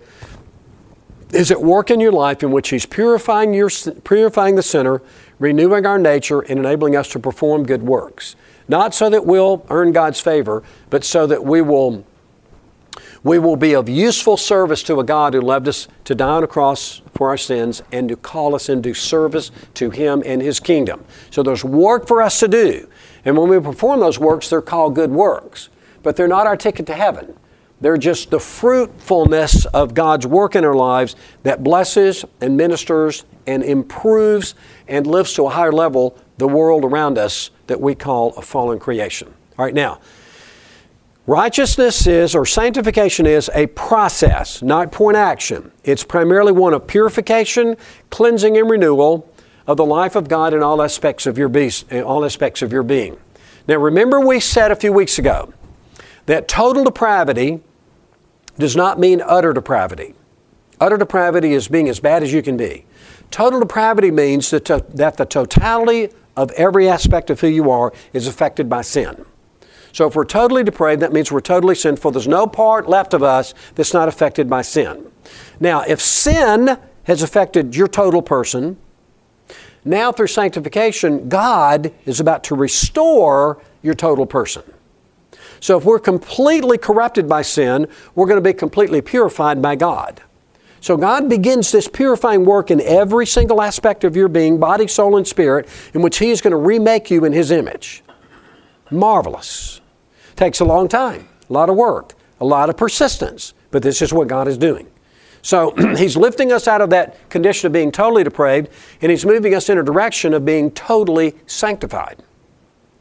is at work in your life, in which He's purifying your, purifying the sinner, renewing our nature, and enabling us to perform good works. Not so that we'll earn God's favor, but so that we will We will be of useful service to a God who loved us to die on a cross for our sins and to call us into service to Him and His kingdom. So there's work for us to do. And when we perform those works, they're called good works. But they're not our ticket to heaven. They're just the fruitfulness of God's work in our lives that blesses and ministers and improves and lifts to a higher level the world around us that we call a fallen creation. All right, now, righteousness is, or sanctification is, a process, not point action. It's primarily one of purification, cleansing, and renewal of the life of God in all aspects of your be- in all aspects of your being. Now, remember we said a few weeks ago that total depravity does not mean utter depravity. Utter depravity is being as bad as you can be. Total depravity means that, to, that the totality of every aspect of who you are is affected by sin. So if we're totally depraved, that means we're totally sinful. There's no part left of us that's not affected by sin. Now, if sin has affected your total person, now through sanctification, God is about to restore your total person. So if we're completely corrupted by sin, we're going to be completely purified by God. So God begins this purifying work in every single aspect of your being, body, soul, and spirit, in which He is going to remake you in His image. Marvelous. Takes a long time, a lot of work, a lot of persistence, but this is what God is doing. So He's lifting us out of that condition of being totally depraved, and He's moving us in a direction of being totally sanctified.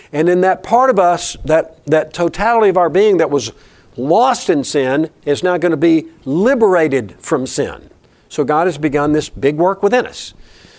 And in that part of us, that, that totality of our being that was lost in sin is now going to be liberated from sin. So God has begun this big work within us.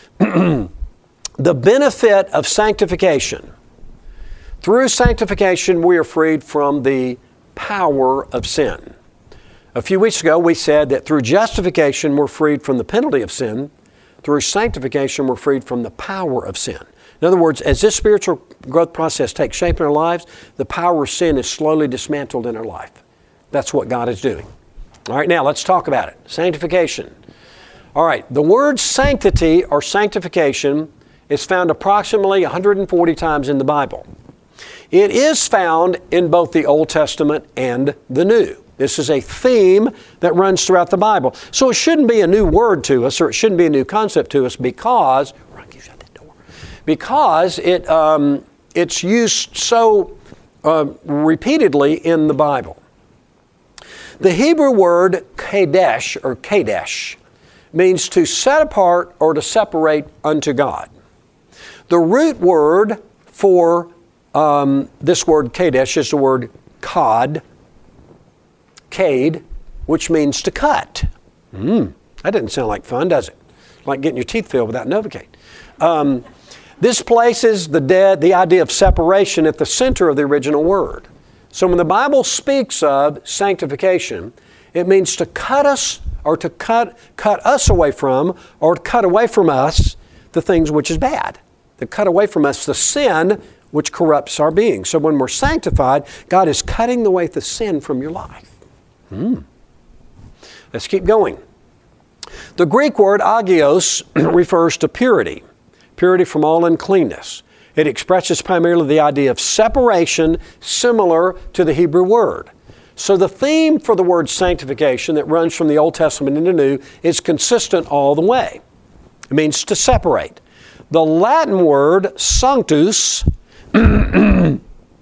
The benefit of sanctification. Through sanctification, we are freed from the power of sin. A few weeks ago, we said that through justification, we're freed from the penalty of sin. Through sanctification, we're freed from the power of sin. In other words, as this spiritual growth process takes shape in our lives, the power of sin is slowly dismantled in our life. That's what God is doing. All right, now let's talk about it. Sanctification. All right, the word sanctity or sanctification is found approximately one hundred forty times in the Bible. It is found in both the Old Testament and the New. This is a theme that runs throughout the Bible. So it shouldn't be a new word to us, or it shouldn't be a new concept to us because, shut that door, because it um, it's used so uh, repeatedly in the Bible. The Hebrew word kadesh or kadesh means to set apart or to separate unto God. The root word for um, this word kadesh is the word kad, kade, which means to cut. Mm, that doesn't sound like fun, does it? Like getting your teeth filled without Novocaine. Um, this places the dead, the idea of separation at the center of the original word. So when the Bible speaks of sanctification, it means to cut us or to cut, cut us away from or to cut away from us the things which is bad. To cut away from us the sin which corrupts our being. So when we're sanctified, God is cutting away the sin from your life. Hmm. Let's keep going. The Greek word agios refers to purity, purity from all uncleanness. It expresses primarily the idea of separation, similar to the Hebrew word. So the theme for the word sanctification that runs from the Old Testament into the New is consistent all the way. It means to separate. The Latin word sanctus, or,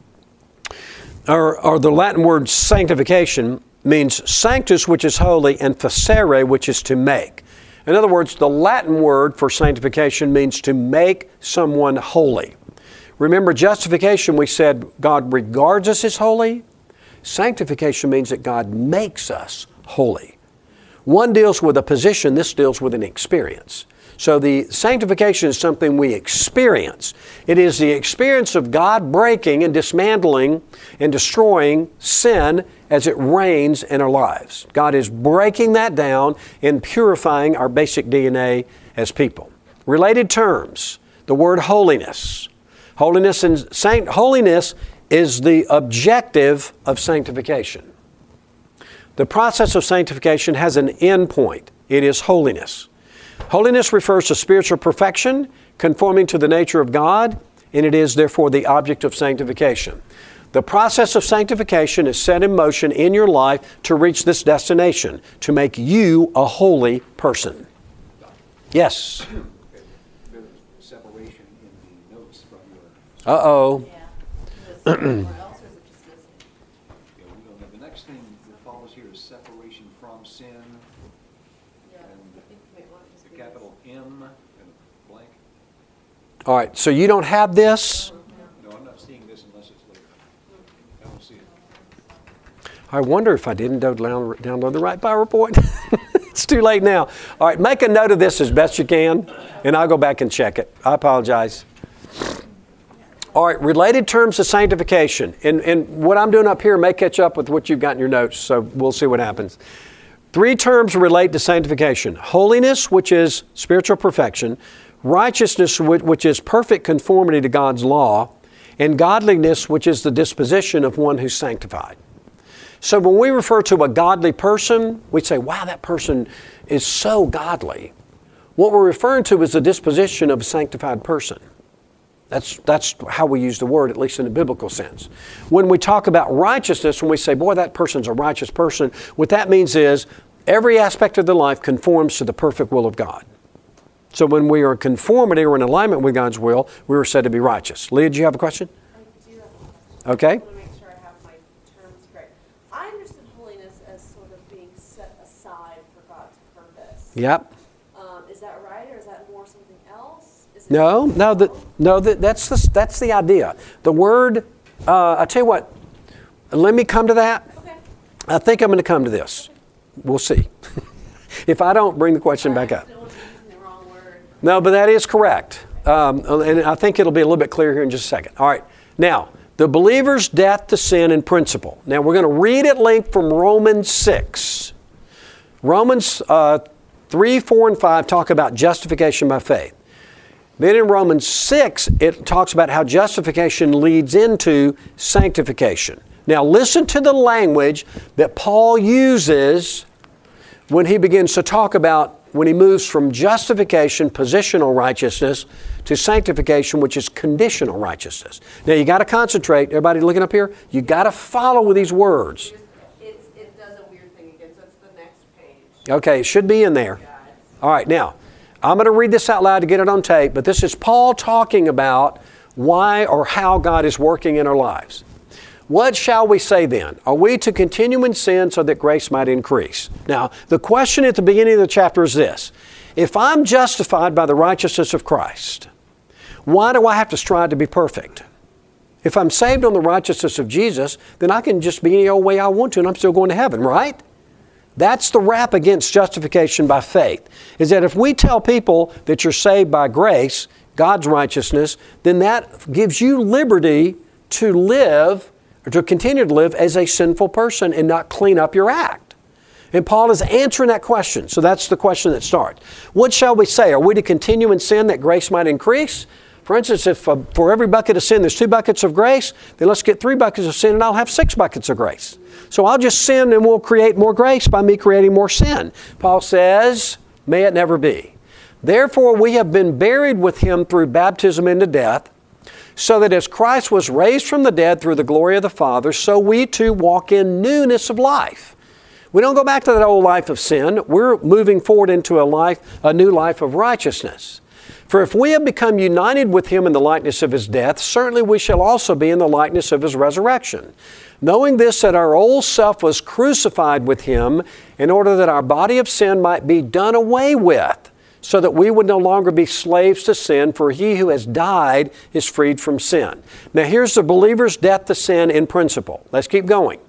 or the Latin word sanctification, means sanctus, which is holy, and facere, which is to make. In other words, the Latin word for sanctification means to make someone holy. Remember, justification, we said God regards us as holy. Sanctification means that God makes us holy. One deals with a position, this deals with an experience. So the sanctification is something we experience. It is the experience of God breaking and dismantling and destroying sin as it reigns in our lives. God is breaking that down and purifying our basic D N A as people. Related terms, the word holiness. Holiness and saint, holiness is the objective of sanctification. The process of sanctification has an end point. It is holiness. Holiness refers to spiritual perfection, conforming to the nature of God, and it is therefore the object of sanctification. The process of sanctification is set in motion in your life to reach this destination, to make you a holy person. Yes? Okay, there's separation in the notes from your... Uh-oh. Yeah. Somewhere else, or is it just listening? Yeah, we don't know. The next thing that follows here is separation from sin, Yeah. and I think we might want to just the do capital M and a blank. All right, so you don't have this? No, I'm not seeing this unless it's later. I don't see it. I wonder if I didn't do- down- download the right PowerPoint. It's too late now. All right, make a note of this as best you can, and I'll go back and check it. I apologize. All right, related terms of sanctification. And, and what I'm doing up here may catch up with what you've got in your notes, so we'll see what happens. Three terms relate to sanctification. Holiness, which is spiritual perfection. Righteousness, which is perfect conformity to God's law. And godliness, which is the disposition of one who's sanctified. So when we refer to a godly person, we say, wow, that person is so godly. What we're referring to is the disposition of a sanctified person. That's, that's how we use the word, at least in the biblical sense. When we talk about righteousness, when we say, boy, that person's a righteous person, what that means is every aspect of their life conforms to the perfect will of God. So when we are in conformity or in alignment with God's will, we are said to be righteous. Leah, do you have a question? I do have a question. Okay. I want to make sure I have my terms correct. I understood holiness as sort of being set aside for God's purpose. Yep. Um, is that right, or is that more something else? Is No, no, that, no, that, that's, the, that's the idea. The word, uh, I tell you what, let me come to that. Okay. I think I'm going to come to this. We'll see. If I don't, bring the question back up. I don't want to be using the wrong word. No, but that is correct. Um, and I think it'll be a little bit clearer here in just a second. All right. Now, the believer's death to sin in principle. Now, we're going to read at length from Romans six. Romans uh, three, four, and five talk about justification by faith. Then in Romans six, it talks about how justification leads into sanctification. Now, listen to the language that Paul uses when he begins to talk about when he moves from justification, positional righteousness, to sanctification, which is conditional righteousness. Now, you got to concentrate. Everybody looking up here? You got to follow with these words. It's, it does a weird thing again, so it's the next page. Okay, it should be in there. All right, now, I'm going to read this out loud to get it on tape, but this is Paul talking about why or how God is working in our lives. What shall we say then? Are we to continue in sin so that grace might increase? Now, the question at the beginning of the chapter is this. If I'm justified by the righteousness of Christ, why do I have to strive to be perfect? If I'm saved on the righteousness of Jesus, then I can just be any old way I want to and I'm still going to heaven, right? That's the rap against justification by faith, is that if we tell people that you're saved by grace, God's righteousness, then that gives you liberty to live or to continue to live as a sinful person and not clean up your act. And Paul is answering that question. So that's the question that starts. What shall we say? Are we to continue in sin that grace might increase? For instance, if uh, for every bucket of sin there's two buckets of grace, then let's get three buckets of sin and I'll have six buckets of grace. So I'll just sin and we'll create more grace by me creating more sin. Paul says, may it never be. Therefore we have been buried with him through baptism into death, so that as Christ was raised from the dead through the glory of the Father, so we too walk in newness of life. We don't go back to that old life of sin. We're moving forward into a life, a new life of righteousness. For if we have become united with him in the likeness of his death, certainly we shall also be in the likeness of his resurrection. Knowing this, that our old self was crucified with him in order that our body of sin might be done away with, so that we would no longer be slaves to sin, for he who has died is freed from sin. Now here's the believer's death to sin in principle. Let's keep going.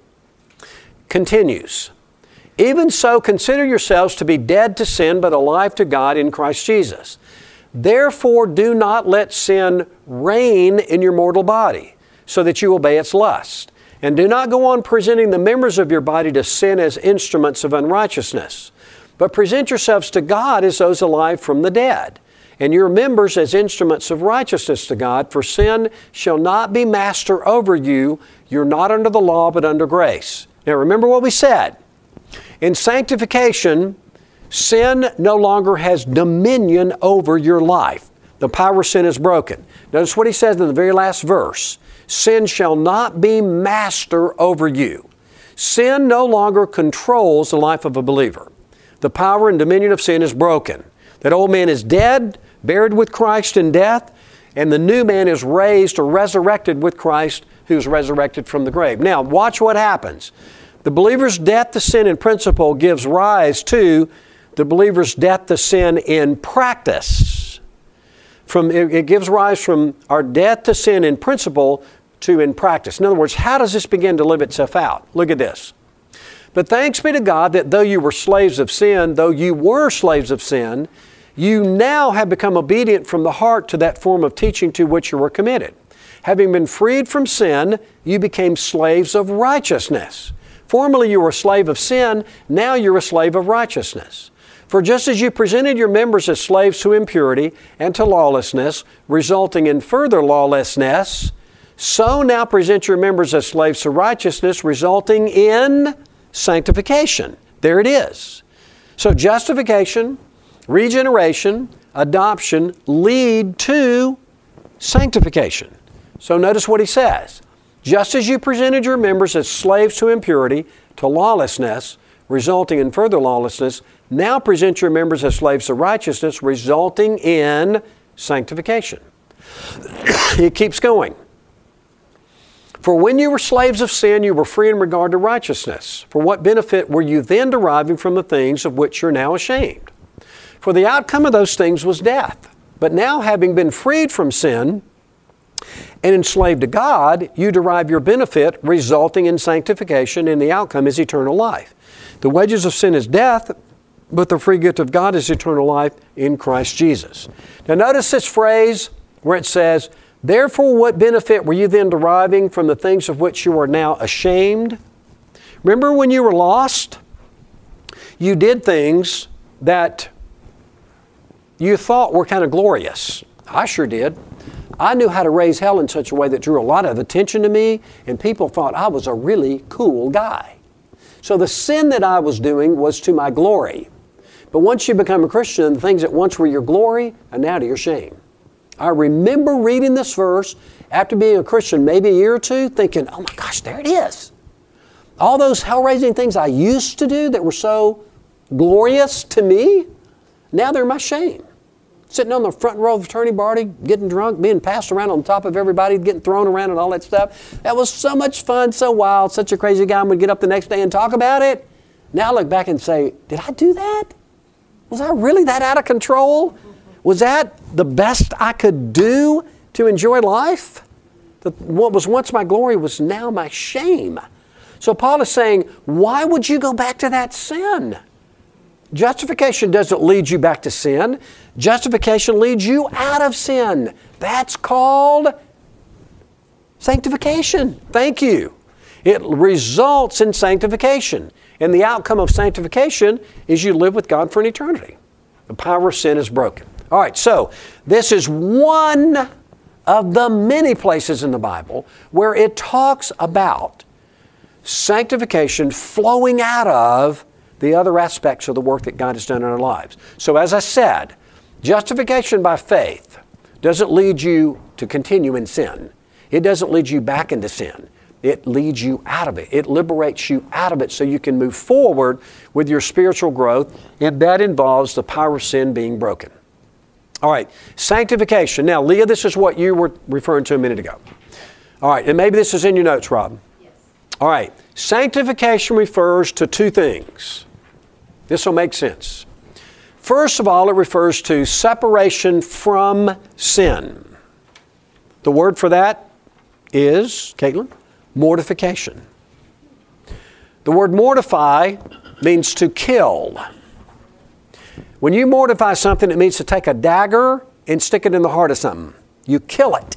Continues. Even so, consider yourselves to be dead to sin, but alive to God in Christ Jesus. Therefore, do not let sin reign in your mortal body, so that you obey its lust. And do not go on presenting the members of your body to sin as instruments of unrighteousness, but present yourselves to God as those alive from the dead, and your members as instruments of righteousness to God. For sin shall not be master over you. You're not under the law, but under grace. Now remember what we said. In sanctification, sin no longer has dominion over your life. The power of sin is broken. Notice what he says in the very last verse. Sin shall not be master over you. Sin no longer controls the life of a believer. The power and dominion of sin is broken. That old man is dead, buried with Christ in death, and the new man is raised or resurrected with Christ, who's resurrected from the grave. Now, watch what happens. The believer's death to sin in principle gives rise to the believer's death to sin in practice. From, it, it gives rise from our death to sin in principle to in practice. In other words, how does this begin to live itself out? Look at this. But thanks be to God that though you were slaves of sin, though you were slaves of sin, you now have become obedient from the heart to that form of teaching to which you were committed. Having been freed from sin, you became slaves of righteousness. Formerly you were a slave of sin, now you're a slave of righteousness. For just as you presented your members as slaves to impurity and to lawlessness, resulting in further lawlessness, so now present your members as slaves to righteousness, resulting in sanctification. There it is. So justification, regeneration, adoption lead to sanctification. So notice what he says. Just as you presented your members as slaves to impurity, to lawlessness, resulting in further lawlessness, now present your members as slaves to righteousness, resulting in sanctification. It keeps going. For when you were slaves of sin, you were free in regard to righteousness. For what benefit were you then deriving from the things of which you're now ashamed? For the outcome of those things was death. But now, having been freed from sin and enslaved to God, you derive your benefit, resulting in sanctification, and the outcome is eternal life. The wages of sin is death, but the free gift of God is eternal life in Christ Jesus. Now notice this phrase where it says, therefore what benefit were you then deriving from the things of which you are now ashamed? Remember when you were lost? You did things that you thought were kind of glorious. I sure did. I knew how to raise hell in such a way that drew a lot of attention to me, and people thought I was a really cool guy. So the sin that I was doing was to my glory. But once you become a Christian, the things that once were your glory are now to your shame. I remember reading this verse after being a Christian maybe a year or two, thinking, oh my gosh, there it is. All those hell-raising things I used to do that were so glorious to me, now they're my shame. Sitting on the front row of a fraternity party, getting drunk, being passed around on top of everybody, getting thrown around and all that stuff. That was so much fun, so wild, such a crazy guy. I'm going to get up the next day and talk about it. Now I look back and say, did I do that? Was I really that out of control? Was that the best I could do to enjoy life? The, what was once my glory was now my shame. So Paul is saying, why would you go back to that sin? Justification doesn't lead you back to sin. Justification leads you out of sin. That's called sanctification. Thank you. It results in sanctification. And the outcome of sanctification is you live with God for an eternity. The power of sin is broken. All right, so this is one of the many places in the Bible where it talks about sanctification flowing out of the other aspects of the work that God has done in our lives. So as I said, justification by faith doesn't lead you to continue in sin. It doesn't lead you back into sin. It leads you out of it. It liberates you out of it so you can move forward with your spiritual growth, and that involves the power of sin being broken. All right, sanctification. Now, Leah, this is what you were referring to a minute ago. All right, and maybe this is in your notes, Rob. Yes. All right, sanctification refers to two things. This will make sense. First of all, it refers to separation from sin. The word for that is, Caitlin, mortification. The word mortify means to kill. When you mortify something, it means to take a dagger and stick it in the heart of something. You kill it.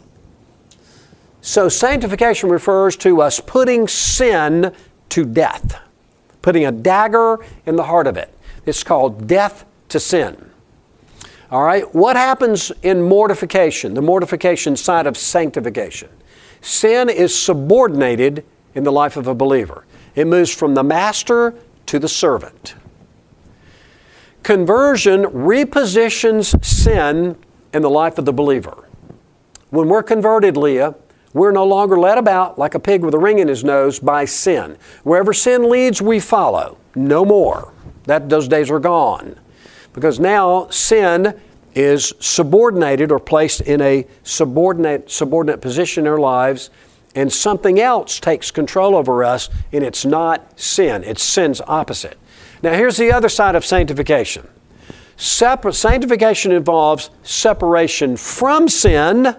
So sanctification refers to us putting sin to death, putting a dagger in the heart of it. It's called death to sin. All right, what happens in mortification, the mortification side of sanctification? Sin is subordinated in the life of a believer. It moves from the master to the servant. Conversion repositions sin in the life of the believer. When we're converted, Leah, we're no longer led about like a pig with a ring in his nose by sin. Wherever sin leads, we follow. No more. That, those days are gone. Because now sin is subordinated or placed in a subordinate, subordinate position in our lives, and something else takes control over us, and it's not sin. It's sin's opposite. Now here's the other side of sanctification. Separ- sanctification involves separation from sin,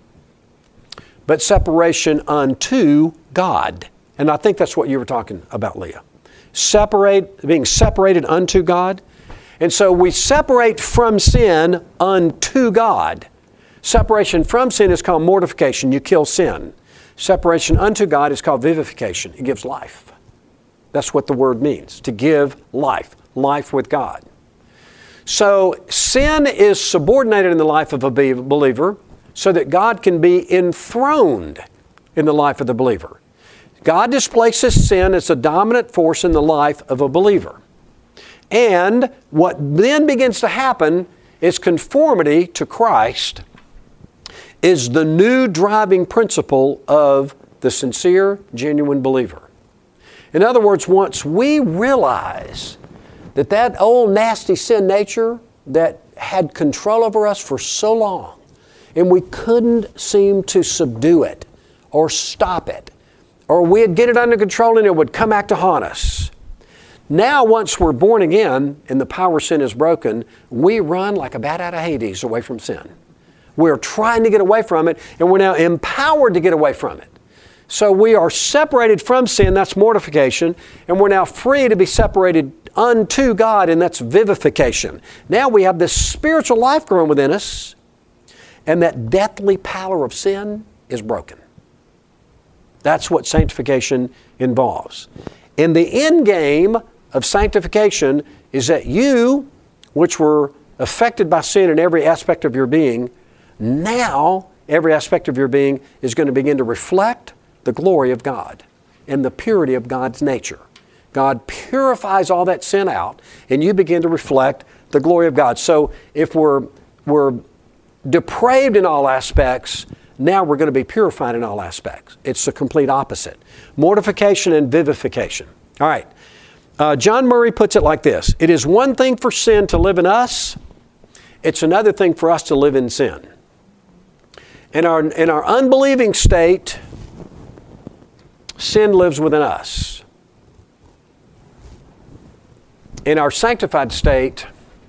but separation unto God. And I think that's what you were talking about, Leah. Separate, being separated unto God. And so we separate from sin unto God. Separation from sin is called mortification. You kill sin. Separation unto God is called vivification. It gives life. That's what the word means, to give life, life with God. So sin is subordinated in the life of a believer so that God can be enthroned in the life of the believer. God displaces sin as the dominant force in the life of a believer. And what then begins to happen is conformity to Christ is the new driving principle of the sincere, genuine believer. In other words, once we realize that that old nasty sin nature that had control over us for so long, and we couldn't seem to subdue it or stop it, or we'd get it under control and it would come back to haunt us. Now, once we're born again and the power of sin is broken, we run like a bat out of Hades away from sin. We're trying to get away from it, and we're now empowered to get away from it. So we are separated from sin, that's mortification, and we're now free to be separated unto God, and that's vivification. Now we have this spiritual life growing within us, and that deathly power of sin is broken. That's what sanctification involves. In the end game of sanctification is that you, which were affected by sin in every aspect of your being, now every aspect of your being is going to begin to reflect the glory of God and the purity of God's nature. God purifies all that sin out, and you begin to reflect the glory of God. So if we're, we're depraved in all aspects, now we're going to be purified in all aspects. It's the complete opposite. Mortification and vivification. All right. Uh, John Murray puts it like this. It is one thing for sin to live in us. It's another thing for us to live in sin. In our, in our unbelieving state, sin lives within us. In our sanctified state,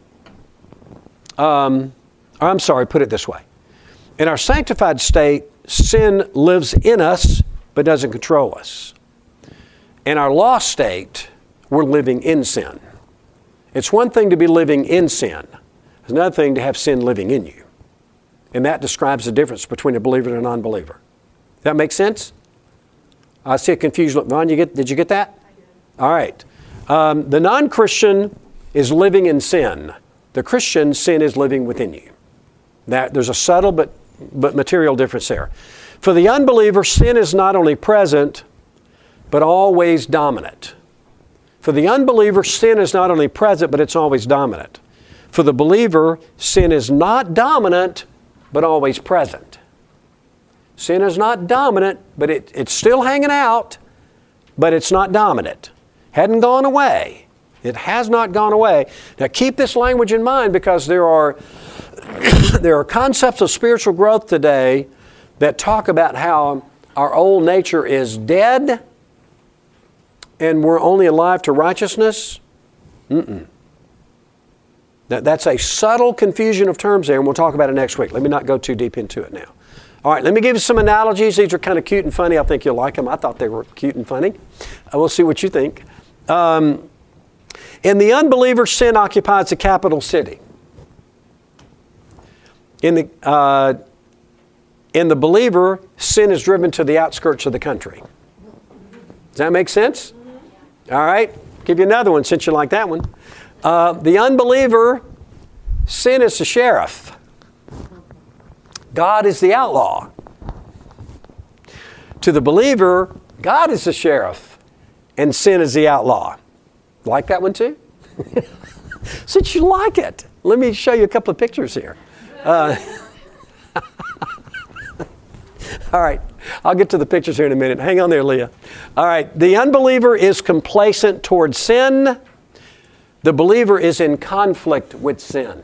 um, or I'm sorry, put it this way. In our sanctified state, sin lives in us but doesn't control us. In our lost state, we're living in sin. It's one thing to be living in sin. It's another thing to have sin living in you. And that describes the difference between a believer and a non-believer. Does that make sense? I see a confused look. Vaughn, you get, did you get that? I did. All right. Um, the non-Christian is living in sin. The Christian, sin is living within you. That, there's a subtle but, but material difference there. For the unbeliever, sin is not only present, but always dominant. For the unbeliever, sin is not only present, but it's always dominant. For the believer, sin is not dominant, but always present. Sin is not dominant, but it, it's still hanging out, but it's not dominant. Hadn't gone away. It has not gone away. Now keep this language in mind, because there are, there are concepts of spiritual growth today that talk about how our old nature is dead and we're only alive to righteousness. Mm-mm. That, that's a subtle confusion of terms there, and we'll talk about it next week. Let me not go too deep into it now. All right, let me give you some analogies. These are kind of cute and funny. I think you'll like them. I thought they were cute and funny. Uh, we'll see what you think. Um, in the unbeliever, sin occupies the capital city. In the, uh, in the believer, sin is driven to the outskirts of the country. Does that make sense? All right, give you another one since you like that one. Uh, the unbeliever, sin is the sheriff. God is the outlaw. To the believer, God is the sheriff, and sin is the outlaw. Like that one too? Since you like it, let me show you a couple of pictures here. Uh, all right, I'll get to the pictures here in a minute. Hang on there, Leah. All right, the unbeliever is complacent toward sin. The believer is in conflict with sin.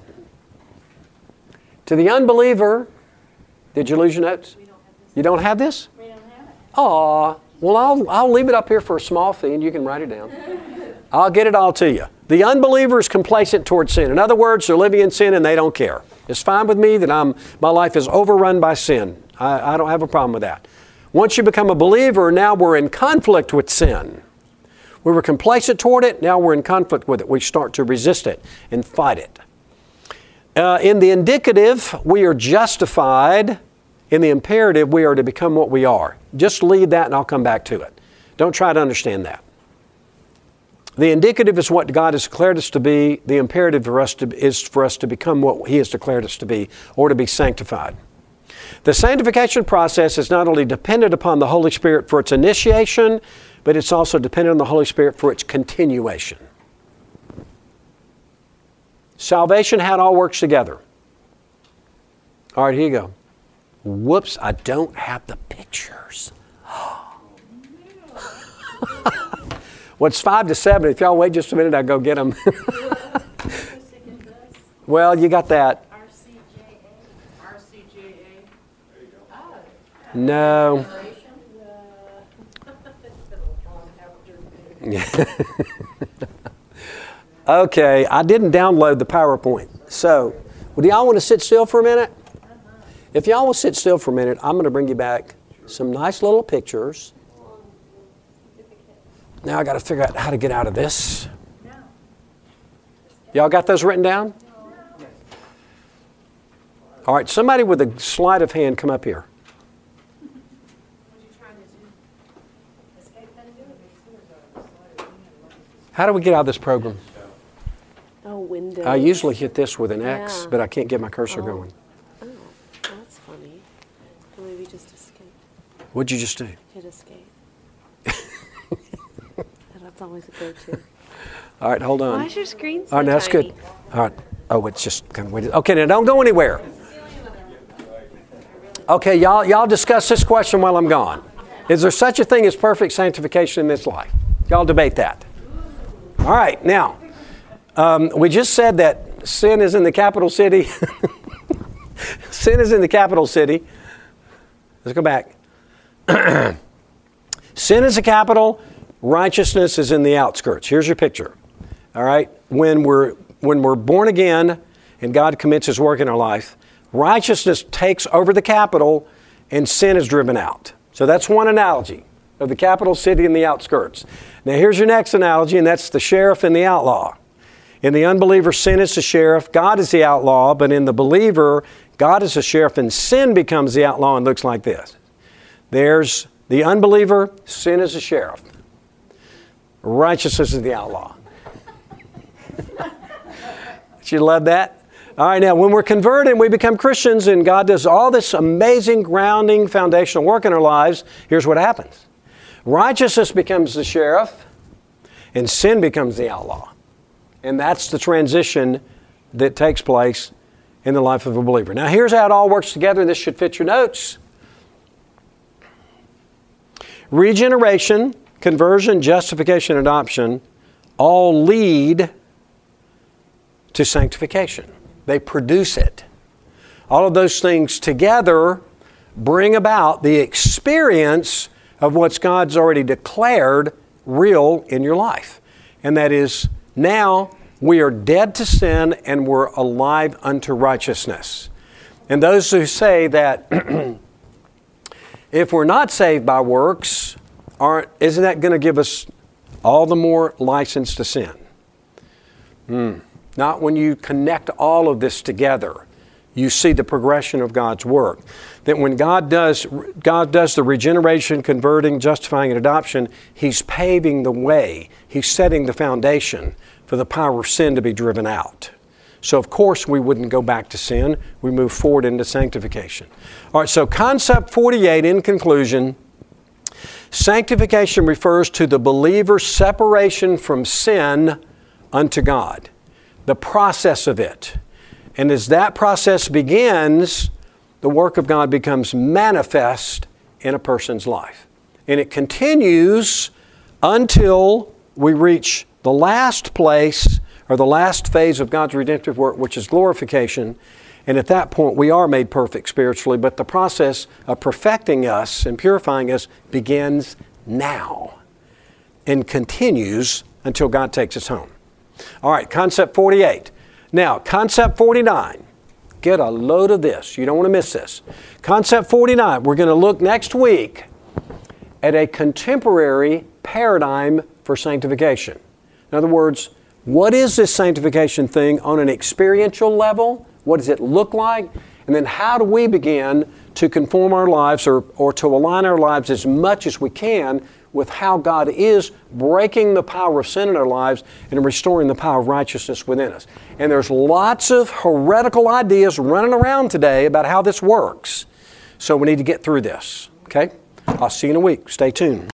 To the unbeliever, did you lose your notes? We don't have this. You don't have this? We don't have it. Aw, well, I'll, I'll leave it up here for a small fee and you can write it down. I'll get it all to you. The unbeliever is complacent toward sin. In other words, they're living in sin and they don't care. It's fine with me that I'm, my life is overrun by sin. I, I don't have a problem with that. Once you become a believer, now we're in conflict with sin. We were complacent toward it, now we're in conflict with it. We start to resist it and fight it. Uh, in the indicative, we are justified. In the imperative, we are to become what we are. Just leave that and I'll come back to it. Don't try to understand that. The indicative is what God has declared us to be. The imperative for us to, is for us to become what He has declared us to be, or to be sanctified. The sanctification process is not only dependent upon the Holy Spirit for its initiation, but it's also dependent on the Holy Spirit for its continuation. Salvation, how it all works together. All right, here you go. Whoops, I don't have the pictures. Well, it's five to seven. If y'all wait just a minute, I'll go get them. Well, you got that. R C J A. R C J A. No. It's been a long afternoon. Okay, I didn't download the PowerPoint. So, would y'all want to sit still for a minute? If y'all will sit still for a minute, I'm going to bring you back some nice little pictures. Now I got to figure out how to get out of this. Y'all got those written down? All right, somebody with a sleight of hand come up here. How do we get out of this program? Oh, Windows. I usually hit this with an X, Yeah. but I can't get my cursor Oh. going. Oh, that's funny. Or maybe just escape. What'd you just do? Hit escape. That's always a go-to. All right, hold on. Why is your screen so All right, now that's tiny? good. All right. Oh, it's just kind of weighted. Okay, now don't go anywhere. Okay, y'all, y'all discuss this question while I'm gone. Is there such a thing as perfect sanctification in this life? Y'all debate that. All right, now, um, we just said that sin is in the capital city. Sin is in the capital city. Let's go back. Sin is the capital. Righteousness is in the outskirts. Here's your picture. All right, when we're when we're born again and God commits His work in our life, righteousness takes over the capital and sin is driven out. So that's one analogy of the capital city and the outskirts. Now here's your next analogy, and that's the sheriff and the outlaw. In the unbeliever, sin is the sheriff, God is the outlaw, but in the believer, God is the sheriff and sin becomes the outlaw and looks like this. There's the unbeliever, sin is the sheriff. Righteousness is the outlaw. Did you love that? All right, now when we're converted and we become Christians and God does all this amazing grounding foundational work in our lives, here's what happens. Righteousness becomes the sheriff and sin becomes the outlaw. And that's the transition that takes place in the life of a believer. Now here's how it all works together, and this should fit your notes. Regeneration, conversion, justification, adoption all lead to sanctification. They produce it. All of those things together bring about the experience of what God's already declared real in your life. And that is, now we are dead to sin and we're alive unto righteousness. And those who say that if we're not saved by works, aren't, isn't that going to give us all the more license to sin? Hmm. Not when you connect all of this together. You see the progression of God's work. That when God does, God does the regeneration, converting, justifying, and adoption, He's paving the way. He's setting the foundation for the power of sin to be driven out. So of course we wouldn't go back to sin. We move forward into sanctification. All right, so concept forty-eight in conclusion. Sanctification refers to the believer's separation from sin unto God. The process of it. And as that process begins, the work of God becomes manifest in a person's life. And it continues until we reach the last place or the last phase of God's redemptive work, which is glorification. And at that point, we are made perfect spiritually, but the process of perfecting us and purifying us begins now and continues until God takes us home. All right, concept forty-eight. Now, concept forty-nine. Get a load of this. You don't want to miss this. Concept forty-nine, we're going to look next week at a contemporary paradigm for sanctification. In other words, what is this sanctification thing on an experiential level? What does it look like? And then how do we begin to conform our lives or, or to align our lives as much as we can with how God is breaking the power of sin in our lives and restoring the power of righteousness within us. And there's lots of heretical ideas running around today about how this works. So we need to get through this. Okay? I'll see you in a week. Stay tuned.